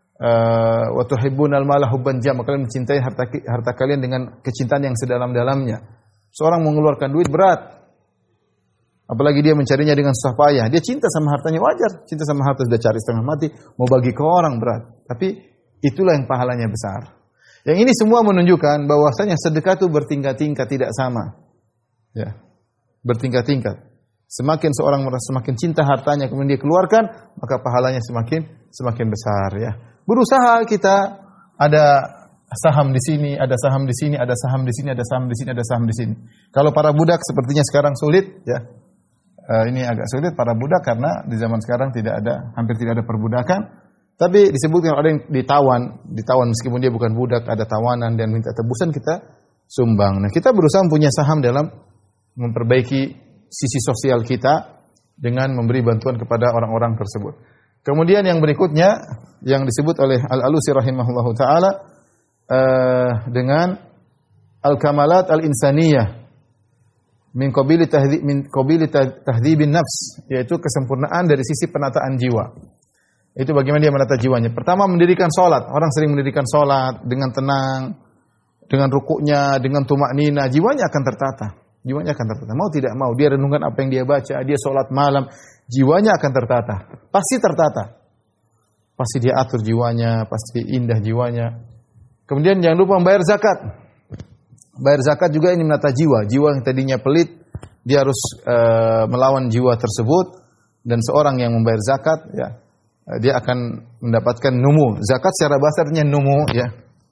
wa tuhibbunal mala hubban jamma. Kalian mencintai harta harta kalian dengan kecintaan yang sedalam-dalamnya. Seorang mengeluarkan duit berat. Apalagi dia mencarinya dengan susah payah. Dia cinta sama hartanya, wajar. Cinta sama harta sudah cari setengah mati, mau bagi ke orang berat. Tapi itulah yang pahalanya besar. Yang ini semua menunjukkan bahwasanya sedekah itu bertingkat-tingkat, tidak sama. Ya. Bertingkat-tingkat. Semakin seorang merasa semakin cinta hartanya kemudian dia keluarkan, maka pahalanya semakin semakin besar, ya. Berusaha kita ada saham di sini, ada saham di sini, ada saham di sini, ada saham di sini, ada saham di sini. Kalau para budak sepertinya sekarang sulit, ya. Uh, ini agak sulit para budak karena di zaman sekarang tidak ada, hampir tidak ada perbudakan. Tapi disebutkan ada yang ditawan, ditawan meskipun dia bukan budak, ada tawanan dan minta tebusan, kita sumbang. Nah, kita berusaha punya saham dalam memperbaiki sisi sosial kita dengan memberi bantuan kepada orang-orang tersebut. Kemudian yang berikutnya yang disebut oleh Al-Alusi rahimahullahu taala uh, dengan al-kamalat al-insaniyah min qabili tahdhib min qabili tahdhibin nafs, yaitu kesempurnaan dari sisi penataan jiwa. Itu bagaimana dia menata jiwanya. Pertama, mendirikan salat. Orang sering mendirikan salat dengan tenang, dengan rukuknya, dengan tumaknina, jiwanya akan tertata. Jiwanya akan tertata. Mau tidak mau, dia renungkan apa yang dia baca, dia salat malam, jiwanya akan tertata. Pasti tertata. Pasti dia atur jiwanya, pasti indah jiwanya. Kemudian jangan lupa membayar zakat. Bayar zakat juga ini menata jiwa. Jiwa yang tadinya pelit, dia harus uh, melawan jiwa tersebut. Dan seorang yang membayar zakat, ya, dia akan mendapatkan numu. Zakat secara bahasa artinya numu, ya.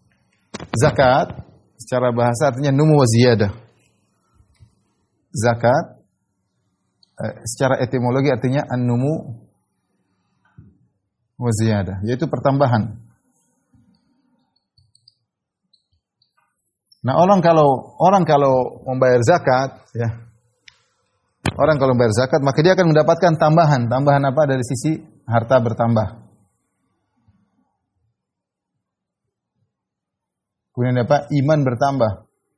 Zakat secara bahasa artinya numu wa ziyadah. Zakat eh, secara etimologi artinya an-numu wa ziyadah, yaitu pertambahan. Nah, orang kalau orang kalau membayar zakat, ya. Orang kalau membayar zakat, maka dia akan mendapatkan tambahan. Tambahan apa? Dari sisi harta bertambah. Kemudian apa? Iman bertambah.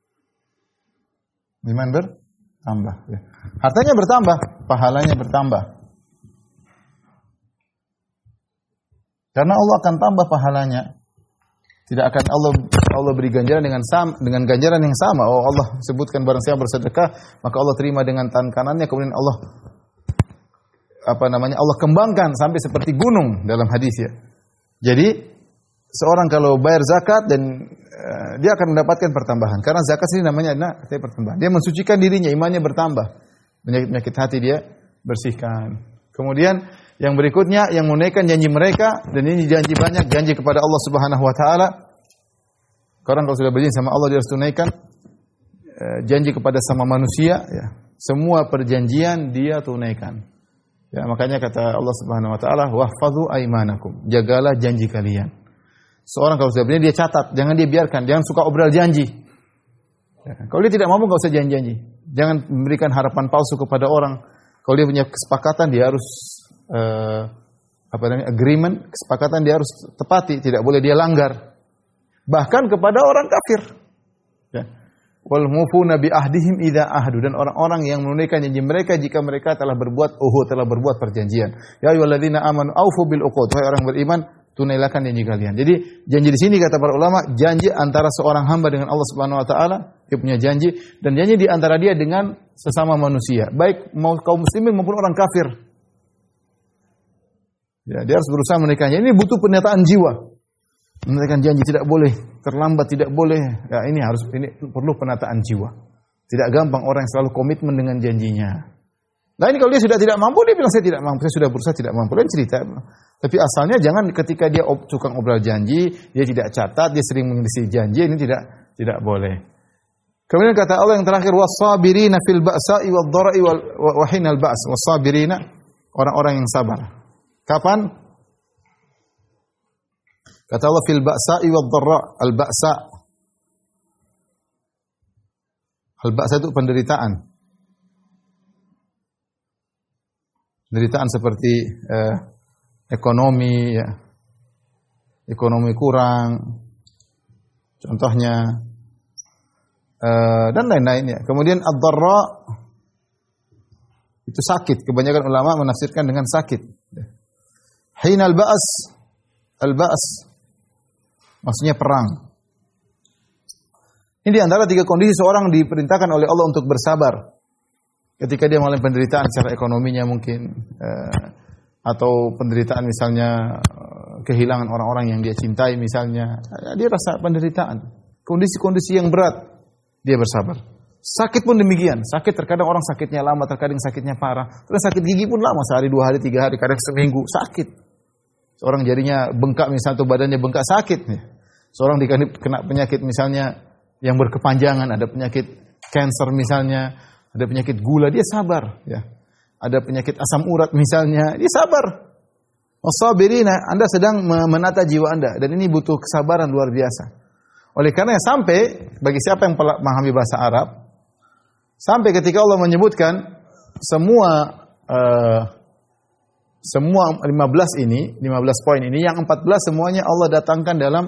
Iman bertambah. Ya. Hartanya bertambah, pahalanya bertambah. Karena Allah akan tambah pahalanya. Tidak akan Allah Allah beri ganjaran dengan sama, dengan ganjaran yang sama. Oh, Allah sebutkan barang siapa bersedekah, maka Allah terima dengan tangan kanannya, kemudian Allah apa namanya? Allah kembangkan sampai seperti gunung dalam hadis, ya. Jadi seorang kalau bayar zakat dan uh, dia akan mendapatkan pertambahan. Karena zakat ini namanya adalah pertambahan. Dia mensucikan dirinya, imannya bertambah. Penyakit-penyakit hati dia bersihkan. Kemudian yang berikutnya yang menunaikan janji mereka, dan ini janji banyak, janji kepada Allah Subhanahu wa taala. Orang kalau sudah berjanji sama Allah, dia harus tunaikan uh, janji kepada sama manusia, ya. Semua perjanjian dia tunaikan. Ya, makanya kata Allah Subhanahu wa taala, "Wahfazu aimanakum." Jagalah janji kalian. Seorang kalau sudah berjanji dia catat, jangan dia biarkan, jangan suka obral janji. Ya, kalau dia tidak mampu enggak usah janji-janji. Jangan memberikan harapan palsu kepada orang. Kalau dia punya kesepakatan, dia harus uh, apa namanya? Agreement, kesepakatan dia harus tepati, tidak boleh dia langgar. Bahkan kepada orang kafir. Ya. Wal mufuna bi ahdihim idza ahdu, dan orang-orang yang menunaikan janji mereka jika mereka telah berbuat uhud, telah berbuat perjanjian. Ya ayyuhalladzina amanu aufu bil uqud. Wahai orang beriman, tunaikan janji kalian. Jadi janji di sini kata para ulama, janji antara seorang hamba dengan Allah Subhanahu wa taala, dia punya janji, dan janji di antara dia dengan sesama manusia, baik mau kaum muslimin maupun orang kafir. Ya, dia harus berusaha menunaikannya. Ini butuh pernyataan jiwa. Menunaikan janji tidak boleh terlambat, tidak boleh. Ya, ini harus ini perlu penataan jiwa. Tidak gampang orang yang selalu komitmen dengan janjinya. Nah ini kalau dia sudah tidak mampu, dia bilang saya tidak mampu, saya sudah berusaha tidak mampu. Lain cerita. Tapi asalnya jangan ketika dia tukang obral janji, dia tidak catat, dia sering mengisi janji, ini tidak tidak boleh. Kemudian kata Allah yang terakhir, was-sabirina fil ba'sa'i wad-dhara'i wa hinal ba's. Was-sabirina, orang-orang yang sabar. Kapan? Kata Allah fil ba'sa'i wad-dharra', al-ba'sa'. Al-ba'sa itu penderitaan. Penderitaan seperti eh, ekonomi, ya. Ekonomi kurang, contohnya, eh, dan lain-lain. Ya. Kemudian ad-dharra itu sakit. Kebanyakan ulama menafsirkan dengan sakit. Hina al-ba's, al-ba's maksudnya perang. Ini di antara tiga kondisi seorang diperintahkan oleh Allah untuk bersabar. Ketika dia mengalami penderitaan secara ekonominya mungkin, eh, atau penderitaan misalnya eh, kehilangan orang-orang yang dia cintai misalnya, eh, dia rasa penderitaan. Kondisi-kondisi yang berat, dia bersabar. Sakit pun demikian. Sakit terkadang orang sakitnya lama, terkadang sakitnya parah. Terus sakit gigi pun lama, sehari, dua hari, tiga hari, kadang seminggu, sakit. Seorang jadinya bengkak misalnya, atau badannya bengkak, sakit. Seorang dikena penyakit misalnya yang berkepanjangan, ada penyakit kanker misalnya, ada penyakit gula, dia sabar. Ya. Ada penyakit asam urat misalnya, dia sabar. Wasabirina, Anda sedang menata jiwa Anda, dan ini butuh kesabaran luar biasa. Oleh karena sampai, bagi siapa yang memahami bahasa Arab, sampai ketika Allah menyebutkan semua uh, semua lima belas ini, lima belas poin ini, yang empat belas semuanya Allah datangkan dalam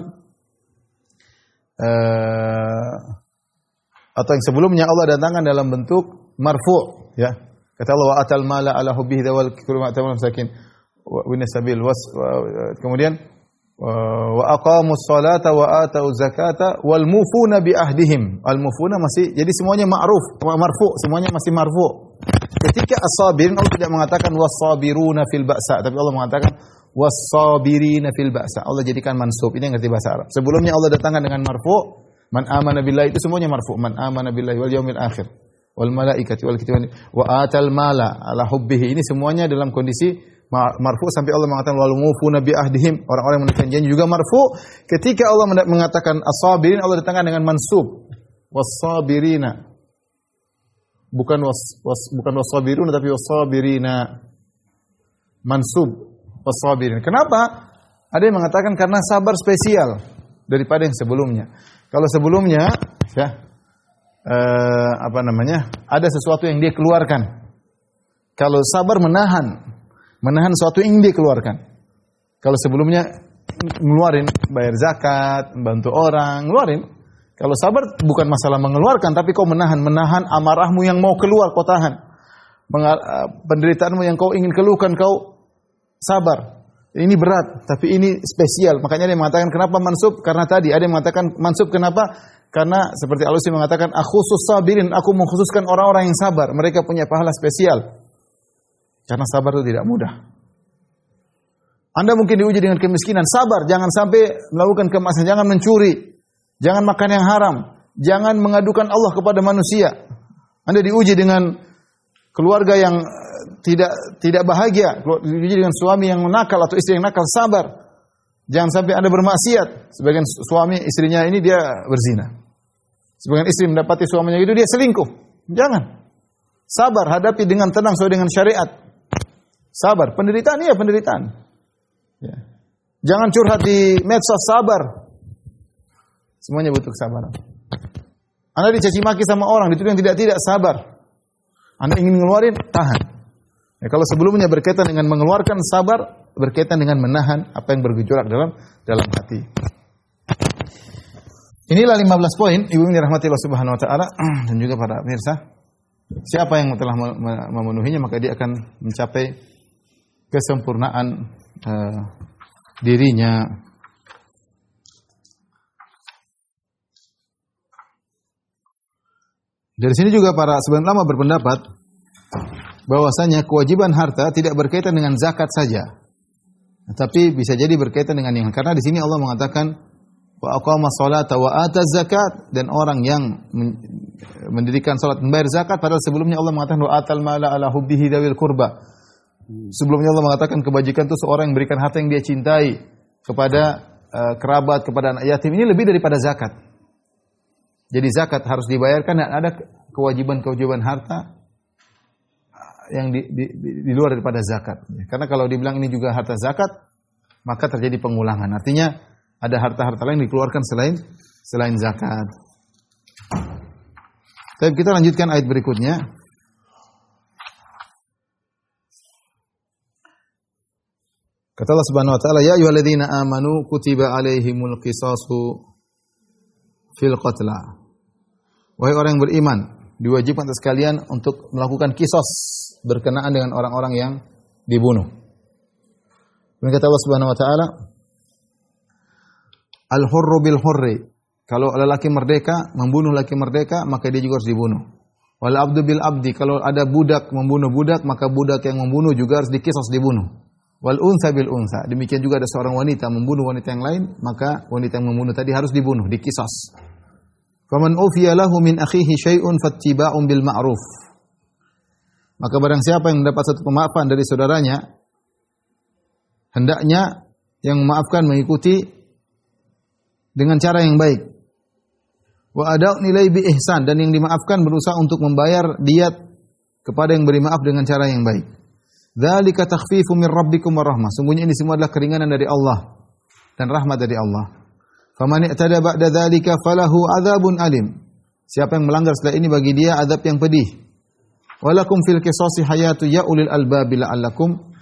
uh, atau yang sebelumnya Allah datangkan dalam bentuk marfu', ya. Kata Allah wa atal mala ala hubbihi dzawal qurba tamam sakin wa nasabil was, kemudian wa aqamus salata wa atau zakata wal mufuna bi ahdihim. Al mufuna masih jadi semuanya ma'ruf, marfu, semuanya masih marfu. Ketika as-sabirin Allah tidak mengatakan was-sabiruna fil ba'sa, tapi Allah mengatakan was-sabirina fil ba'sa. Allah jadikan mansub. Ini yang ngerti bahasa Arab. Sebelumnya Allah datangkan dengan marfu, man amana billahi, itu semuanya marfu. Man amana billahi wal yaumil akhir wal malaikati wal kitabi wa atal mala ala hubbihi. Ini semuanya dalam kondisi marfu sampai Allah mengatakan wal mufuna bi ahdihim, orang-orang yang menunaikan janji juga marfu. Ketika Allah mengatakan as-sabirin, Allah datangkan dengan mansub, was-sabirina, bukan was, was bukan was-sabirun tapi was-sabirina, mansub was-sabirin. Kenapa? Ada yang mengatakan karena sabar spesial daripada yang sebelumnya. Kalau sebelumnya ya eh, apa namanya, ada sesuatu yang dia keluarkan. Kalau sabar menahan menahan sesuatu yang dia keluarkan. Kalau sebelumnya ngeluarin, bayar zakat, membantu orang, ngeluarin. Kalau sabar bukan masalah mengeluarkan, tapi kau menahan, menahan amarahmu yang mau keluar, kau tahan. Penderitaanmu yang kau ingin keluhkan, kau sabar. Ini berat, tapi ini spesial. Makanya dia mengatakan kenapa mansub? Karena tadi ada yang mengatakan mansub kenapa? Karena seperti Al-Usi mengatakan akhusus sabirin, aku mengkhususkan orang-orang yang sabar. Mereka punya pahala spesial. Karena sabar itu tidak mudah. Anda mungkin diuji dengan kemiskinan, sabar, jangan sampai melakukan kemaksiatan, jangan mencuri, jangan makan yang haram, jangan mengadukan Allah kepada manusia. Anda diuji dengan keluarga yang tidak tidak bahagia, diuji dengan suami yang nakal atau istri yang nakal, sabar. Jangan sampai Anda bermaksiat. Sebagian suami istrinya ini dia berzina. Sebagian istri mendapati suaminya itu dia selingkuh. Jangan. Sabar, hadapi dengan tenang sesuai dengan syariat. Sabar, penderitaan iya penderitaan. Ya. Jangan curhat di medsos, sabar. Semuanya butuh kesabaran. Anda dicaci maki sama orang, dituduh yang tidak-tidak, sabar. Anda ingin ngeluarin, tahan. Ya, kalau sebelumnya berkaitan dengan mengeluarkan, sabar, berkaitan dengan menahan apa yang bergejolak dalam dalam hati. Inilah lima belas poin, Ibu yang dirahmati Allah Subhanahu wa taala dan juga para pemirsa. Siapa yang telah memenuhinya maka dia akan mencapai kesempurnaan uh, dirinya. Dari sini juga para sebagian ulama berpendapat bahwasanya kewajiban harta tidak berkaitan dengan zakat saja, tapi bisa jadi berkaitan dengan yang, karena di sini Allah mengatakan wa aqama sholata wa ata zakat, dan orang yang mendirikan salat membayar zakat, padahal sebelumnya Allah mengatakan wa atal mala ala hubbihi dzawil qurba. Sebelumnya Allah mengatakan kebajikan itu seorang yang berikan harta yang dia cintai kepada uh, kerabat, kepada anak yatim. Ini lebih daripada zakat. Jadi zakat harus dibayarkan, dan ada kewajiban-kewajiban harta yang di, di, di luar daripada zakat. Karena kalau dibilang ini juga harta zakat, maka terjadi pengulangan. Artinya ada harta-harta lain dikeluarkan selain selain zakat. Tapi kita lanjutkan ayat berikutnya. Kata Allah Subhanahu wa taala, ya ayyuhalladzina amanu kutiba alaihimul qisasu fil qatla. Wahai orang yang beriman, diwajibkan atas kalian untuk melakukan qisas berkenaan dengan orang-orang yang dibunuh. Kemudian kata Allah Subhanahu wa taala, al-hurru bil hurri. Kalau lelaki merdeka membunuh lelaki merdeka, maka dia juga harus dibunuh. Wal abdu bil abdi. Kalau ada budak membunuh budak, maka budak yang membunuh juga harus dikisas dibunuh. Wal unsa bil unsa. Demikian juga ada seorang wanita membunuh wanita yang lain, maka wanita yang membunuh tadi harus dibunuh, dikisas. Faman ufiya lahu min akhihi syai'un fattiba'un bil ma'ruf. Maka barang siapa yang mendapat satu pemaafan dari saudaranya, hendaknya yang memaafkan mengikuti dengan cara yang baik. Wa ada'u nilai bi ihsan, dan yang dimaafkan berusaha untuk membayar diat kepada yang beri maaf dengan cara yang baik. Dzalika takhfifu min rabbikum warahmah. Sungguhnya ini semua adalah keringanan dari Allah dan rahmat dari Allah. Faman i'tada ba'da dzalika falahu adzabun alim. Siapa yang melanggar setelah ini, bagi dia azab yang pedih. Walakum fil qisasi hayatu ya ulil albab la'allakum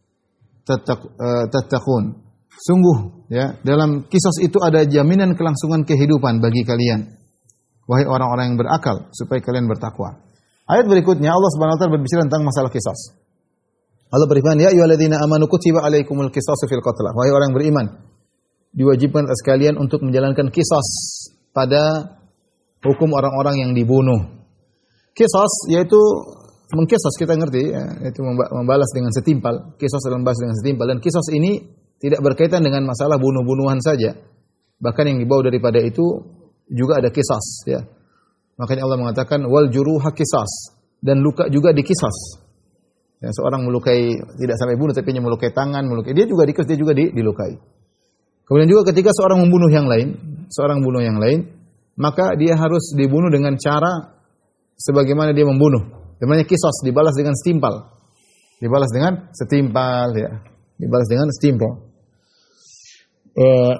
tattaqun. Sungguh ya, dalam kisos itu ada jaminan kelangsungan kehidupan bagi kalian, wahai orang-orang yang berakal, supaya kalian bertakwa. Ayat berikutnya Allah Subhanahu wa taala berbicara tentang masalah kisos. Allah berfirman, ya ayyuhalladzina amanu kutiba alaikumul qisasu fil qatl. Wahai orang beriman, diwajibkan atas kalian untuk menjalankan kisos pada hukum orang-orang yang dibunuh. Kisos yaitu mengkisos, kita ngerti ya, itu membalas dengan setimpal. Kisos adalah membalas dengan setimpal, dan kisos ini tidak berkaitan dengan masalah bunuh-bunuhan saja. Bahkan yang dibawa daripada itu juga ada kisos ya. Makanya Allah mengatakan wal juruha qisas, dan luka juga dikisas. Ya, seorang melukai tidak sampai bunuh tapi hanya melukai tangan, melukai dia juga dikis, dia juga di, dilukai. Kemudian juga ketika seorang membunuh yang lain, seorang membunuh yang lain, maka dia harus dibunuh dengan cara sebagaimana dia membunuh. Namanya kisos, dibalas dengan setimpal. Dibalas dengan setimpal ya. Dibalas dengan setimpal. Uh,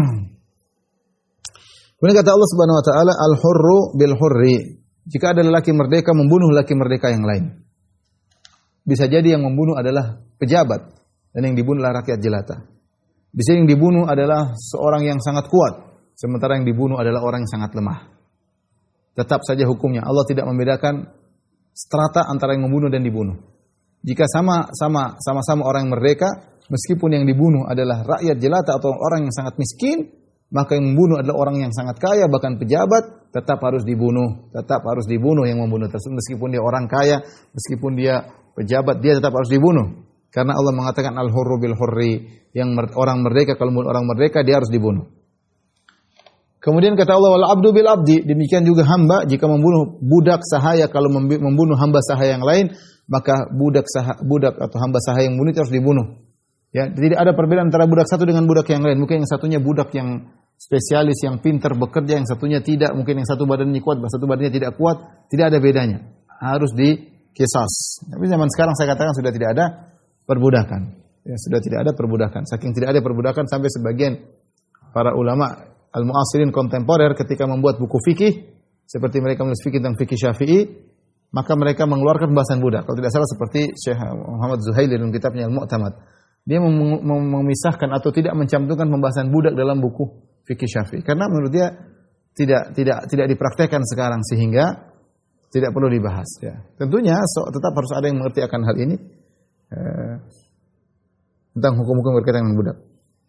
Kemudian kata Allah Subhanahu wa taala, al-hurru bil hurri. Jika ada lelaki merdeka membunuh lelaki merdeka yang lain. Bisa jadi yang membunuh adalah pejabat dan yang dibunuh adalah rakyat jelata. Bisa yang dibunuh adalah seorang yang sangat kuat, sementara yang dibunuh adalah orang yang sangat lemah. Tetap saja hukumnya Allah tidak membedakan strata antara yang membunuh dan dibunuh. Jika sama-sama sama-sama orang yang merdeka, meskipun yang dibunuh adalah rakyat jelata atau orang yang sangat miskin, maka yang membunuh adalah orang yang sangat kaya, bahkan pejabat, tetap harus dibunuh. Tetap harus dibunuh yang membunuh tersebut, meskipun dia orang kaya, meskipun dia pejabat, dia tetap harus dibunuh. Karena Allah mengatakan al-hurru bil hurri, yang orang merdeka, kalau orang merdeka dia harus dibunuh. Kemudian kata Allah wal abdu bil abdi, demikian juga hamba jika membunuh budak sahaya, kalau membunuh hamba sahaya yang lain, maka budak sahaya, budak atau hamba sahaya yang membunuh harus dibunuh. Ya, tidak ada perbedaan antara budak satu dengan budak yang lain. Mungkin yang satunya budak yang spesialis, yang pintar bekerja, yang satunya tidak. Mungkin yang satu badannya kuat, yang satu badannya tidak kuat. Tidak ada bedanya. Harus dikisas. Tapi zaman sekarang saya katakan sudah tidak ada perbudakan. Ya, sudah tidak ada perbudakan. Saking tidak ada perbudakan sampai sebagian para ulama al-mu'asirin kontemporer ketika membuat buku fikih, seperti mereka menulis fikih tentang fikih Syafi'i, maka mereka mengeluarkan pembahasan budak. Kalau tidak salah seperti Syekh Muhammad Zuhaili dalam kitabnya Al-Mu'tamad. Dia mem- mem- memisahkan atau tidak mencantumkan pembahasan budak dalam buku fikih Syafi'i karena menurut dia tidak tidak tidak dipraktekkan sekarang sehingga tidak perlu dibahas ya. Tentunya so, tetap harus ada yang mengerti akan hal ini eh, tentang hukum-hukum berkaitan dengan budak.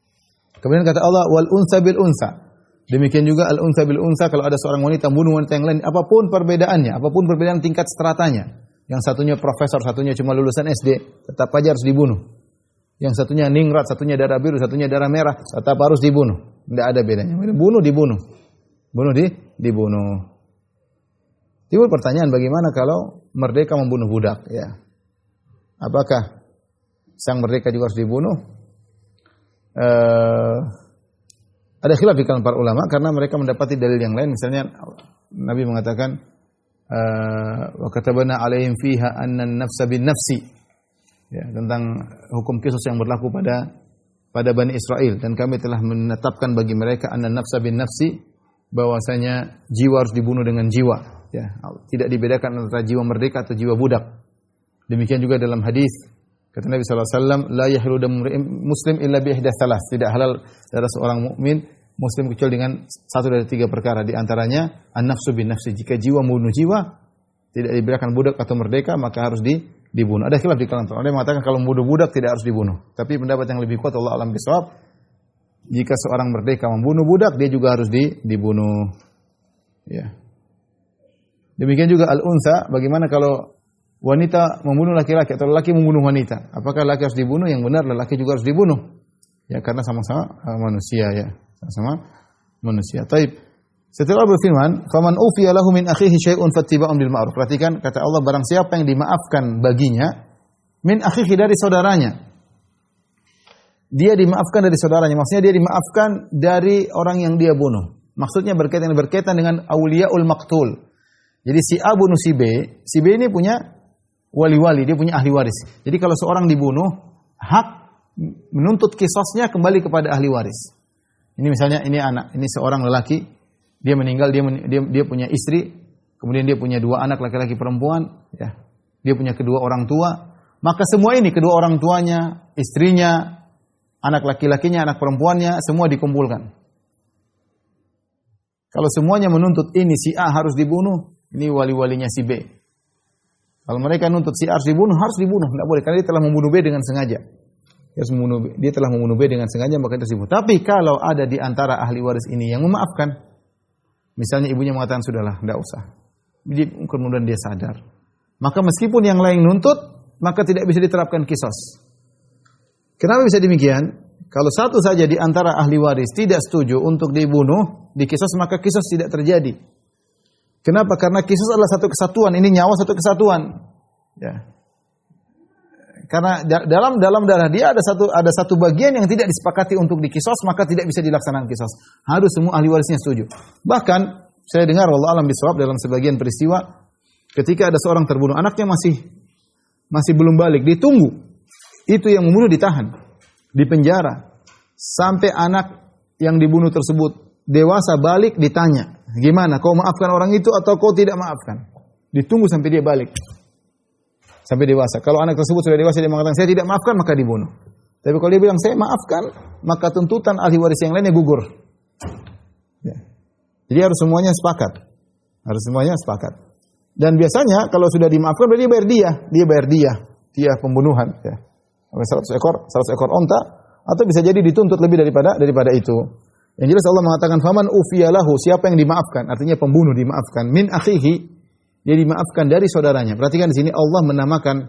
Kemudian kata Allah, wal unsa bil unsa. Demikian juga al unsa bil unsa, kalau ada seorang wanita membunuh wanita yang lain, apapun perbedaannya, apapun perbedaan tingkat stratanya. Yang satunya profesor, satunya cuma lulusan S D, tetap aja harus dibunuh. Yang satunya ningrat, satunya darah biru, satunya darah merah, tetap harus dibunuh. Tidak ada bedanya. Bunuh, dibunuh. Bunuh, di, dibunuh. Timbul pertanyaan, bagaimana kalau merdeka membunuh budak? Ya. Apakah sang merdeka juga harus dibunuh? Uh, ada khilaf di kalangan para ulama karena mereka mendapati dalil yang lain. Misalnya Nabi mengatakan, wa katabana alaihim fiha anna an-nafsa bin-nafsi, ya, tentang hukum qisas yang berlaku pada pada Bani Israel, dan kami telah menetapkan bagi mereka anna an-nafsa bin-nafsi, bahwasanya jiwa harus dibunuh dengan jiwa, ya, tidak dibedakan antara jiwa merdeka atau jiwa budak. Demikian juga dalam hadis kata Nabi sallallahu alaihi wasallam, la yahillu damu muslim illa bi ihdath thalath, tidak halal darah seorang mukmin muslim kecuali dengan satu dari tiga perkara, di antaranya an-nafsu bin nafsi, jika jiwa membunuh jiwa, tidak dibedakan budak atau merdeka, maka harus di, dibunuh. Ada khilaf di kalangan ulama, ada yang mengatakan kalau membunuh budak tidak harus dibunuh. Tapi pendapat yang lebih kuat, Allah alam bisawab, jika seorang merdeka membunuh budak, dia juga harus di, dibunuh. Ya. Demikian juga al-unsa, bagaimana kalau wanita membunuh laki-laki atau laki membunuh wanita? Apakah laki harus dibunuh? Yang benar laki juga harus dibunuh. Ya, karena sama-sama manusia, ya. Sama manusia. Taib. Setelah berfirman, "Faman ufiya lahu min akhihi syai'un fattiba'un bil ma'ruf." Perhatikan kata Allah, barang siapa yang dimaafkan baginya min akhihi, dari saudaranya. Dia dimaafkan dari saudaranya, maksudnya dia dimaafkan dari orang yang dia bunuh. Maksudnya berkaitan berkaitan dengan auliyaul maqtul. Jadi si A bunuh si B, si B ini punya wali-wali, dia punya ahli waris. Jadi kalau seorang dibunuh, hak menuntut qisasnya kembali kepada ahli waris. Ini misalnya ini anak, ini seorang lelaki, dia meninggal, dia dia, dia punya istri, kemudian dia punya dua anak laki-laki perempuan, ya. Dia punya kedua orang tua, maka semua ini kedua orang tuanya, istrinya, anak laki-lakinya, anak perempuannya, semua dikumpulkan. Kalau semuanya menuntut ini si A harus dibunuh, ini wali-walinya si B. Kalau mereka nuntut si A harus dibunuh, harus dibunuh, tidak boleh, karena dia telah membunuh B dengan sengaja. Dia, membunuh, dia telah membunuh B dengan sengaja, maka itu dibunuh. Tapi kalau ada di antara ahli waris ini yang memaafkan, misalnya ibunya mengatakan sudahlah, tidak usah, dia, kemudian dia sadar, maka meskipun yang lain nuntut, maka tidak bisa diterapkan qisas. Kenapa bisa demikian? Kalau satu saja di antara ahli waris tidak setuju untuk dibunuh, di qisas, maka qisas tidak terjadi. Kenapa? Karena qisas adalah satu kesatuan, ini nyawa satu kesatuan. Ya. Karena dalam dalam darah dia ada satu ada satu bagian yang tidak disepakati untuk dikisos, maka tidak bisa dilaksanakan kisos. Harus semua ahli warisnya setuju. Bahkan saya dengar wallahu alam bisawab dalam sebagian peristiwa, ketika ada seorang terbunuh, anaknya masih masih belum balik, ditunggu. Itu yang membunuh ditahan, dipenjara sampai anak yang dibunuh tersebut dewasa balik, ditanya, gimana? Kau maafkan orang itu atau kau tidak maafkan? Ditunggu sampai dia balik. Sampai dewasa. Kalau anak tersebut sudah dewasa, dia mengatakan saya tidak maafkan, maka dibunuh. Tapi kalau dia bilang saya maafkan, maka tuntutan ahli waris yang lainnya gugur. Ya. Jadi harus semuanya sepakat. Harus semuanya sepakat. Dan biasanya kalau sudah dimaafkan, berarti dia bayar dia, dia bayar dia, dia pembunuhan. Ya. seratus ekor, seratus ekor onta, atau bisa jadi dituntut lebih daripada daripada itu. Yang jelas Allah mengatakan faman ufiyalahu, siapa yang dimaafkan, artinya pembunuh dimaafkan, min akhihi, dia dimaafkan dari saudaranya. Perhatikan di sini Allah menamakan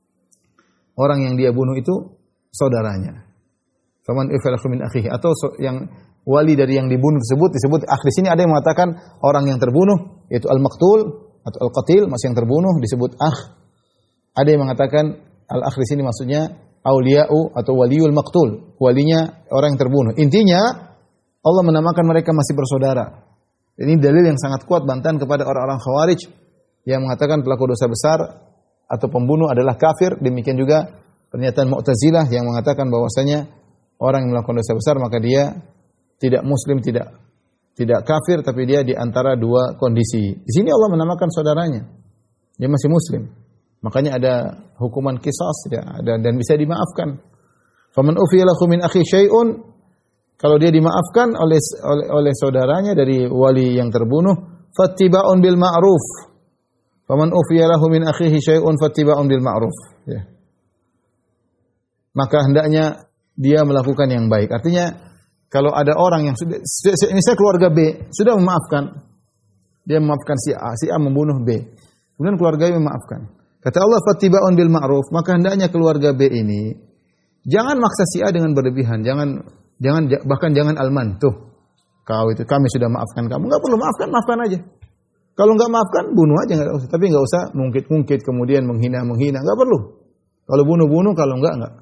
orang yang dia bunuh itu saudaranya. Faman ufiyalahu min akhihi, atau yang wali dari yang dibunuh tersebut disebut akh. Di sini ada yang mengatakan orang yang terbunuh yaitu al-maqtul atau al-qatil, masih yang terbunuh disebut akh. Ada yang mengatakan al-akh di sini maksudnya auliya'u atau waliul maqtul, walinya orang yang terbunuh. Intinya Allah menamakan mereka masih bersaudara. Ini dalil yang sangat kuat bantahan kepada orang-orang Khawarij yang mengatakan pelaku dosa besar atau pembunuh adalah kafir. Demikian juga pernyataan Mu'tazilah yang mengatakan bahwasanya orang yang melakukan dosa besar maka dia tidak muslim, tidak tidak kafir, tapi dia di antara dua kondisi. Di sini Allah menamakan saudaranya, dia masih muslim. Makanya ada hukuman qisas, ya, ada, dan bisa dimaafkan. Faman ufiya lahu min akhi syai'un, kalau dia dimaafkan oleh, oleh oleh saudaranya dari wali yang terbunuh, fattiba'un bil ma'ruf. Faman ufiya lahu min akhihi syai'un fattiba'un bil ma'ruf. Ya. Maka hendaknya dia melakukan yang baik. Artinya kalau ada orang yang sudah, misalnya keluarga B sudah memaafkan, dia memaafkan si A, si A membunuh B, kemudian keluarga B memaafkan. Kata Allah, fattiba'un bil ma'ruf, maka hendaknya keluarga B ini jangan maksa si A dengan berlebihan, jangan jangan bahkan jangan alman, tuh kau itu kami sudah maafkan kamu, enggak perlu maafkan, maafkan aja. Kalau enggak maafkan, bunuh aja enggak usah, tapi enggak usah mungkit-mungkit kemudian menghina-menghina, enggak perlu. Kalau bunuh-bunuh, kalau enggak enggak.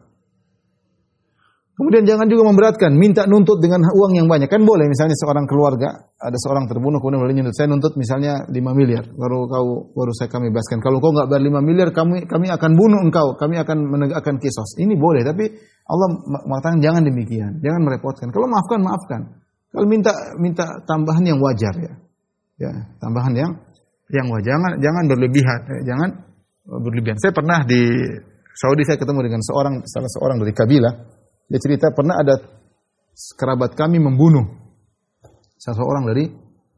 Kemudian jangan juga memberatkan, minta nuntut dengan uang yang banyak. Kan boleh, misalnya seorang keluarga, ada seorang terbunuh, kemudian boleh nuntut. Saya nuntut misalnya lima miliar, baru kau, baru saya kami bebaskan. Kalau kau enggak bayar lima miliar, kami kami akan bunuh engkau, kami akan menegakkan kisos. Ini boleh, tapi Allah mengatakan jangan demikian, jangan merepotkan. Kalau maafkan, maafkan. Kalau minta minta tambahan yang wajar ya. Ya, tambahan yang yang wajar. Jangan jangan berlebihan, ya, jangan berlebihan. Saya pernah di Saudi, saya ketemu dengan seorang salah seorang dari kabilah. Dia cerita pernah ada kerabat kami membunuh seseorang dari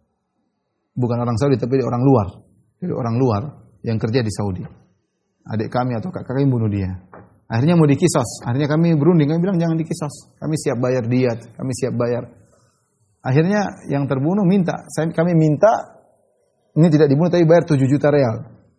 bukan orang Saudi tapi orang luar, dari orang luar yang kerja di Saudi. Adik kami atau kakak kami bunuh dia. Akhirnya mau dikisos. Akhirnya kami berunding, kami bilang jangan dikisos. Kami siap bayar diat, kami siap bayar. Akhirnya yang terbunuh minta, saya kami minta ini tidak dibunuh tapi bayar tujuh juta real.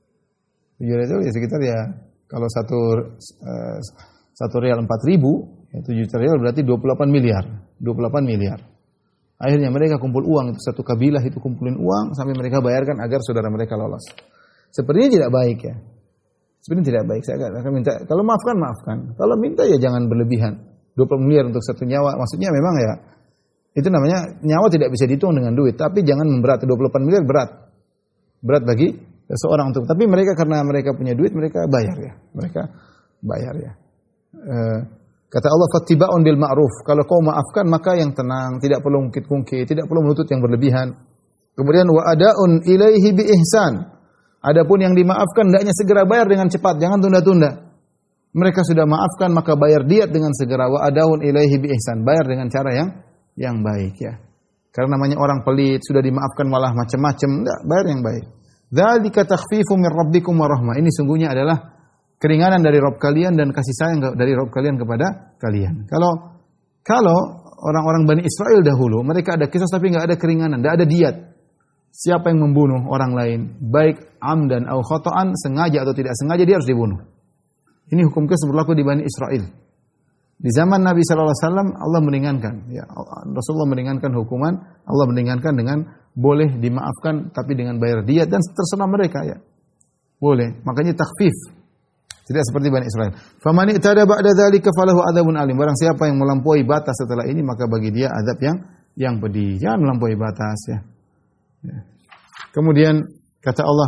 tujuh juta real ya sekitar ya kalau satu uh, satu real empat ribu. Ya, tujuh juta real berarti dua puluh delapan miliar. dua puluh delapan miliar. Akhirnya mereka kumpul uang, itu satu kabilah itu kumpulin uang sampai mereka bayarkan agar saudara mereka lolos. Sepertinya tidak baik ya. Sebenarnya tidak baik. Saya akan minta, kalau maafkan, maafkan. Kalau minta ya jangan berlebihan. dua puluh miliar untuk satu nyawa, maksudnya memang ya, itu namanya nyawa tidak bisa dihitung dengan duit. Tapi jangan memberat, dua puluh delapan miliar berat. Berat bagi seorang untuk, tapi mereka karena mereka punya duit, mereka bayar ya. Mereka bayar ya. Uh, Kata Allah, fattiba'un bil ma'ruf. Kalau kau maafkan, maka yang tenang, tidak perlu ungkit-ungkit, tidak perlu menuntut yang berlebihan. Kemudian wa ada'un ilaihi bi ihsan. Adapun yang dimaafkan hendaknya segera bayar dengan cepat, jangan tunda-tunda. Mereka sudah maafkan, maka bayar diat dengan segera. Wa ada'un ilaihi bi ihsan. Bayar dengan cara yang yang baik ya. Karena namanya orang pelit, sudah dimaafkan malah macam-macam, enggak, bayar yang baik. Dzalika takhfifu min rabbikum wa rahmah. Ini sungguhnya adalah keringanan dari Rabb kalian dan kasih sayang dari Rabb kalian kepada kalian. Kalau kalau orang-orang Bani Israel dahulu, mereka ada kisah tapi enggak ada keringanan, enggak ada diat. Siapa yang membunuh orang lain, baik amdan atau khata'an, sengaja atau tidak sengaja, dia harus dibunuh. Ini hukum qisas berlaku di Bani Israel. Di zaman Nabi sallallahu alaihi wasallam Allah meringankan, ya, Rasulullah meringankan hukuman, Allah meringankan dengan boleh dimaafkan tapi dengan bayar diat dan terserah mereka ya. Boleh. Makanya takhfif. Tidak seperti Bani Israel. Faman i'tada ba'da dzalika falahu adzabun alim. Barang siapa yang melampaui batas setelah ini maka bagi dia azab yang yang pedih. Jangan melampaui batas ya. Ya. Kemudian kata Allah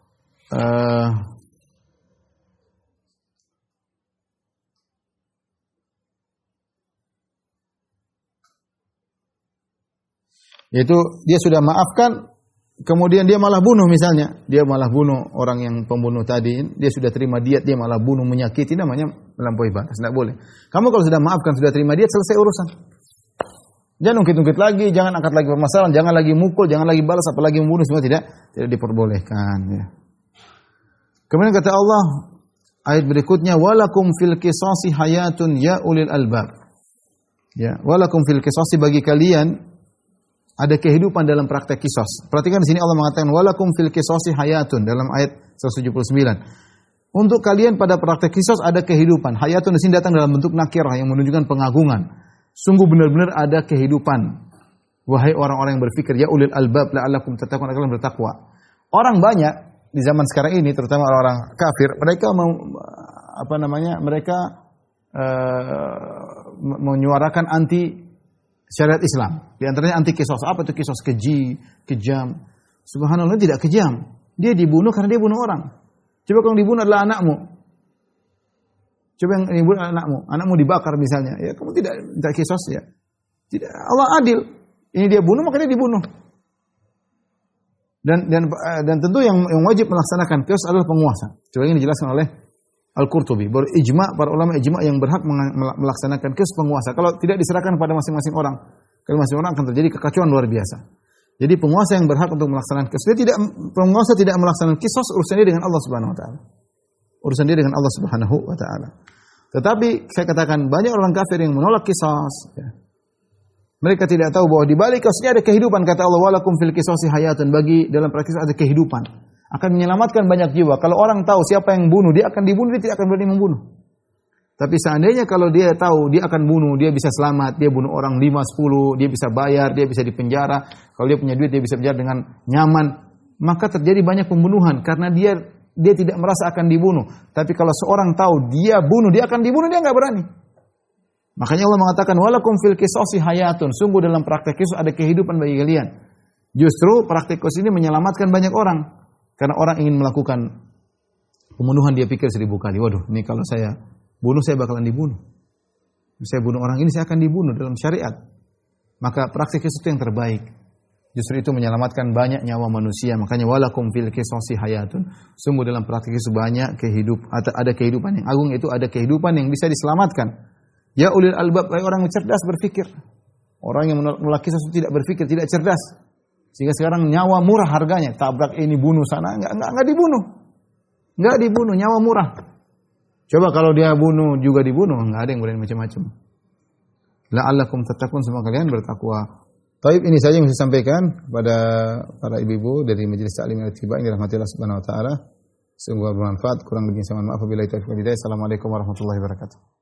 uh, yaitu dia sudah maafkan, kemudian dia malah bunuh misalnya. Dia malah bunuh orang yang pembunuh tadi. Dia sudah terima diat, dia malah bunuh, menyakiti. Namanya melampaui batas. Tidak boleh. Kamu kalau sudah maafkan, sudah terima diat, selesai urusan. Jangan ungkit-ungkit lagi, jangan angkat lagi permasalahan, jangan lagi mukul, jangan lagi balas, apalagi membunuh. Semua tidak tidak diperbolehkan. Ya. Kemudian kata Allah, ayat berikutnya, walakum fil qisasi hayatun ya ulil albab. Ya, walakum fil qisasi, bagi kalian ada kehidupan dalam praktek kisos. Perhatikan di sini Allah mengatakan walakum fil qisasi hayatun dalam ayat seratus tujuh puluh sembilan. Untuk kalian pada praktek kisos ada kehidupan. Hayatun di sini datang dalam bentuk nakirah yang menunjukkan pengagungan. Sungguh benar-benar ada kehidupan. Wahai orang-orang yang berfikir, ya ulil albab la'allakum tattaqun, agar kalian bertakwa. Orang banyak di zaman sekarang ini, terutama orang-orang kafir, mereka mau, apa namanya? Mereka uh, menyuarakan anti syariat Islam. Di antaranya anti kisos. Apa itu kisos? Keji, kejam. Subhanallah, tidak kejam. Dia dibunuh karena dia bunuh orang. Coba kalau dibunuh adalah anakmu. Coba yang dibunuh adalah anakmu. Anakmu dibakar misalnya. Ya, kamu tidak tidak kisos ya. Tidak. Allah adil. Ini dia bunuh, maka dia dibunuh. Dan dan dan tentu yang yang wajib melaksanakan kisos adalah penguasa. Coba ini dijelaskan oleh Al-Qurtubi. Baru ijma, para ulama ijma yang berhak melaksanakan kisos penguasa. Kalau tidak diserahkan pada masing-masing orang, kalau masing-masing orang akan terjadi kekacauan luar biasa. Jadi penguasa yang berhak untuk melaksanakan kisos, dia tidak, penguasa tidak melaksanakan kisos, urusannya dengan Allah Subhanahu wa taala. Urusan dia dengan Allah Subhanahu wa taala. Tetapi saya katakan banyak orang kafir yang menolak kisos ya. Mereka tidak tahu bahwa di balik kasusnya ada kehidupan. Kata Allah, walakum fil qisasi hayatun, bagi dalam praktis ada kehidupan. Akan menyelamatkan banyak jiwa. Kalau orang tahu siapa yang bunuh, dia akan dibunuh, dia tidak akan berani membunuh. Tapi seandainya kalau dia tahu dia akan bunuh, dia bisa selamat, dia bunuh orang lima, sepuluh, dia bisa bayar, dia bisa dipenjara. Kalau dia punya duit, dia bisa penjara dengan nyaman. Maka terjadi banyak pembunuhan karena dia dia tidak merasa akan dibunuh. Tapi kalau seorang tahu dia bunuh, dia akan dibunuh, dia nggak berani. Makanya Allah mengatakan walakum fil qisasi hayatun. Sungguh dalam praktek qisas ada kehidupan bagi kalian. Justru praktek qisas ini menyelamatkan banyak orang. Karena orang ingin melakukan pembunuhan, dia pikir seribu kali, waduh, ini kalau saya bunuh saya bakalan dibunuh. Saya bunuh orang ini saya akan dibunuh dalam syariat. Maka praktek qisas itu yang terbaik. Justru itu menyelamatkan banyak nyawa manusia. Makanya walakum fil qisasi hayatun. Sungguh dalam praktek qisas banyak kehidupan, ada kehidupan yang agung, itu ada kehidupan yang bisa diselamatkan. Ya ulil albab, orang yang cerdas berpikir. Orang yang menolak qisas itu tidak berpikir, tidak cerdas. Sehingga sekarang nyawa murah harganya. Tabrak ini, bunuh sana, enggak enggak enggak dibunuh. Enggak dibunuh, nyawa murah. Coba kalau dia bunuh juga dibunuh, enggak ada yang berani macam-macam. La'allakum tattaqun, semoga kalian bertakwa. Baik, ini saja yang saya sampaikan kepada para ibu-ibu dari Majelis Ta'lim Al-Ittiba yang dirahmati Allah Subhanahu wa taala. Semoga bermanfaat. Kurang lebihnya saya mohon maaf. Wabillahi taufiq wal hidayah. Assalamualaikum warahmatullahi wabarakatuh.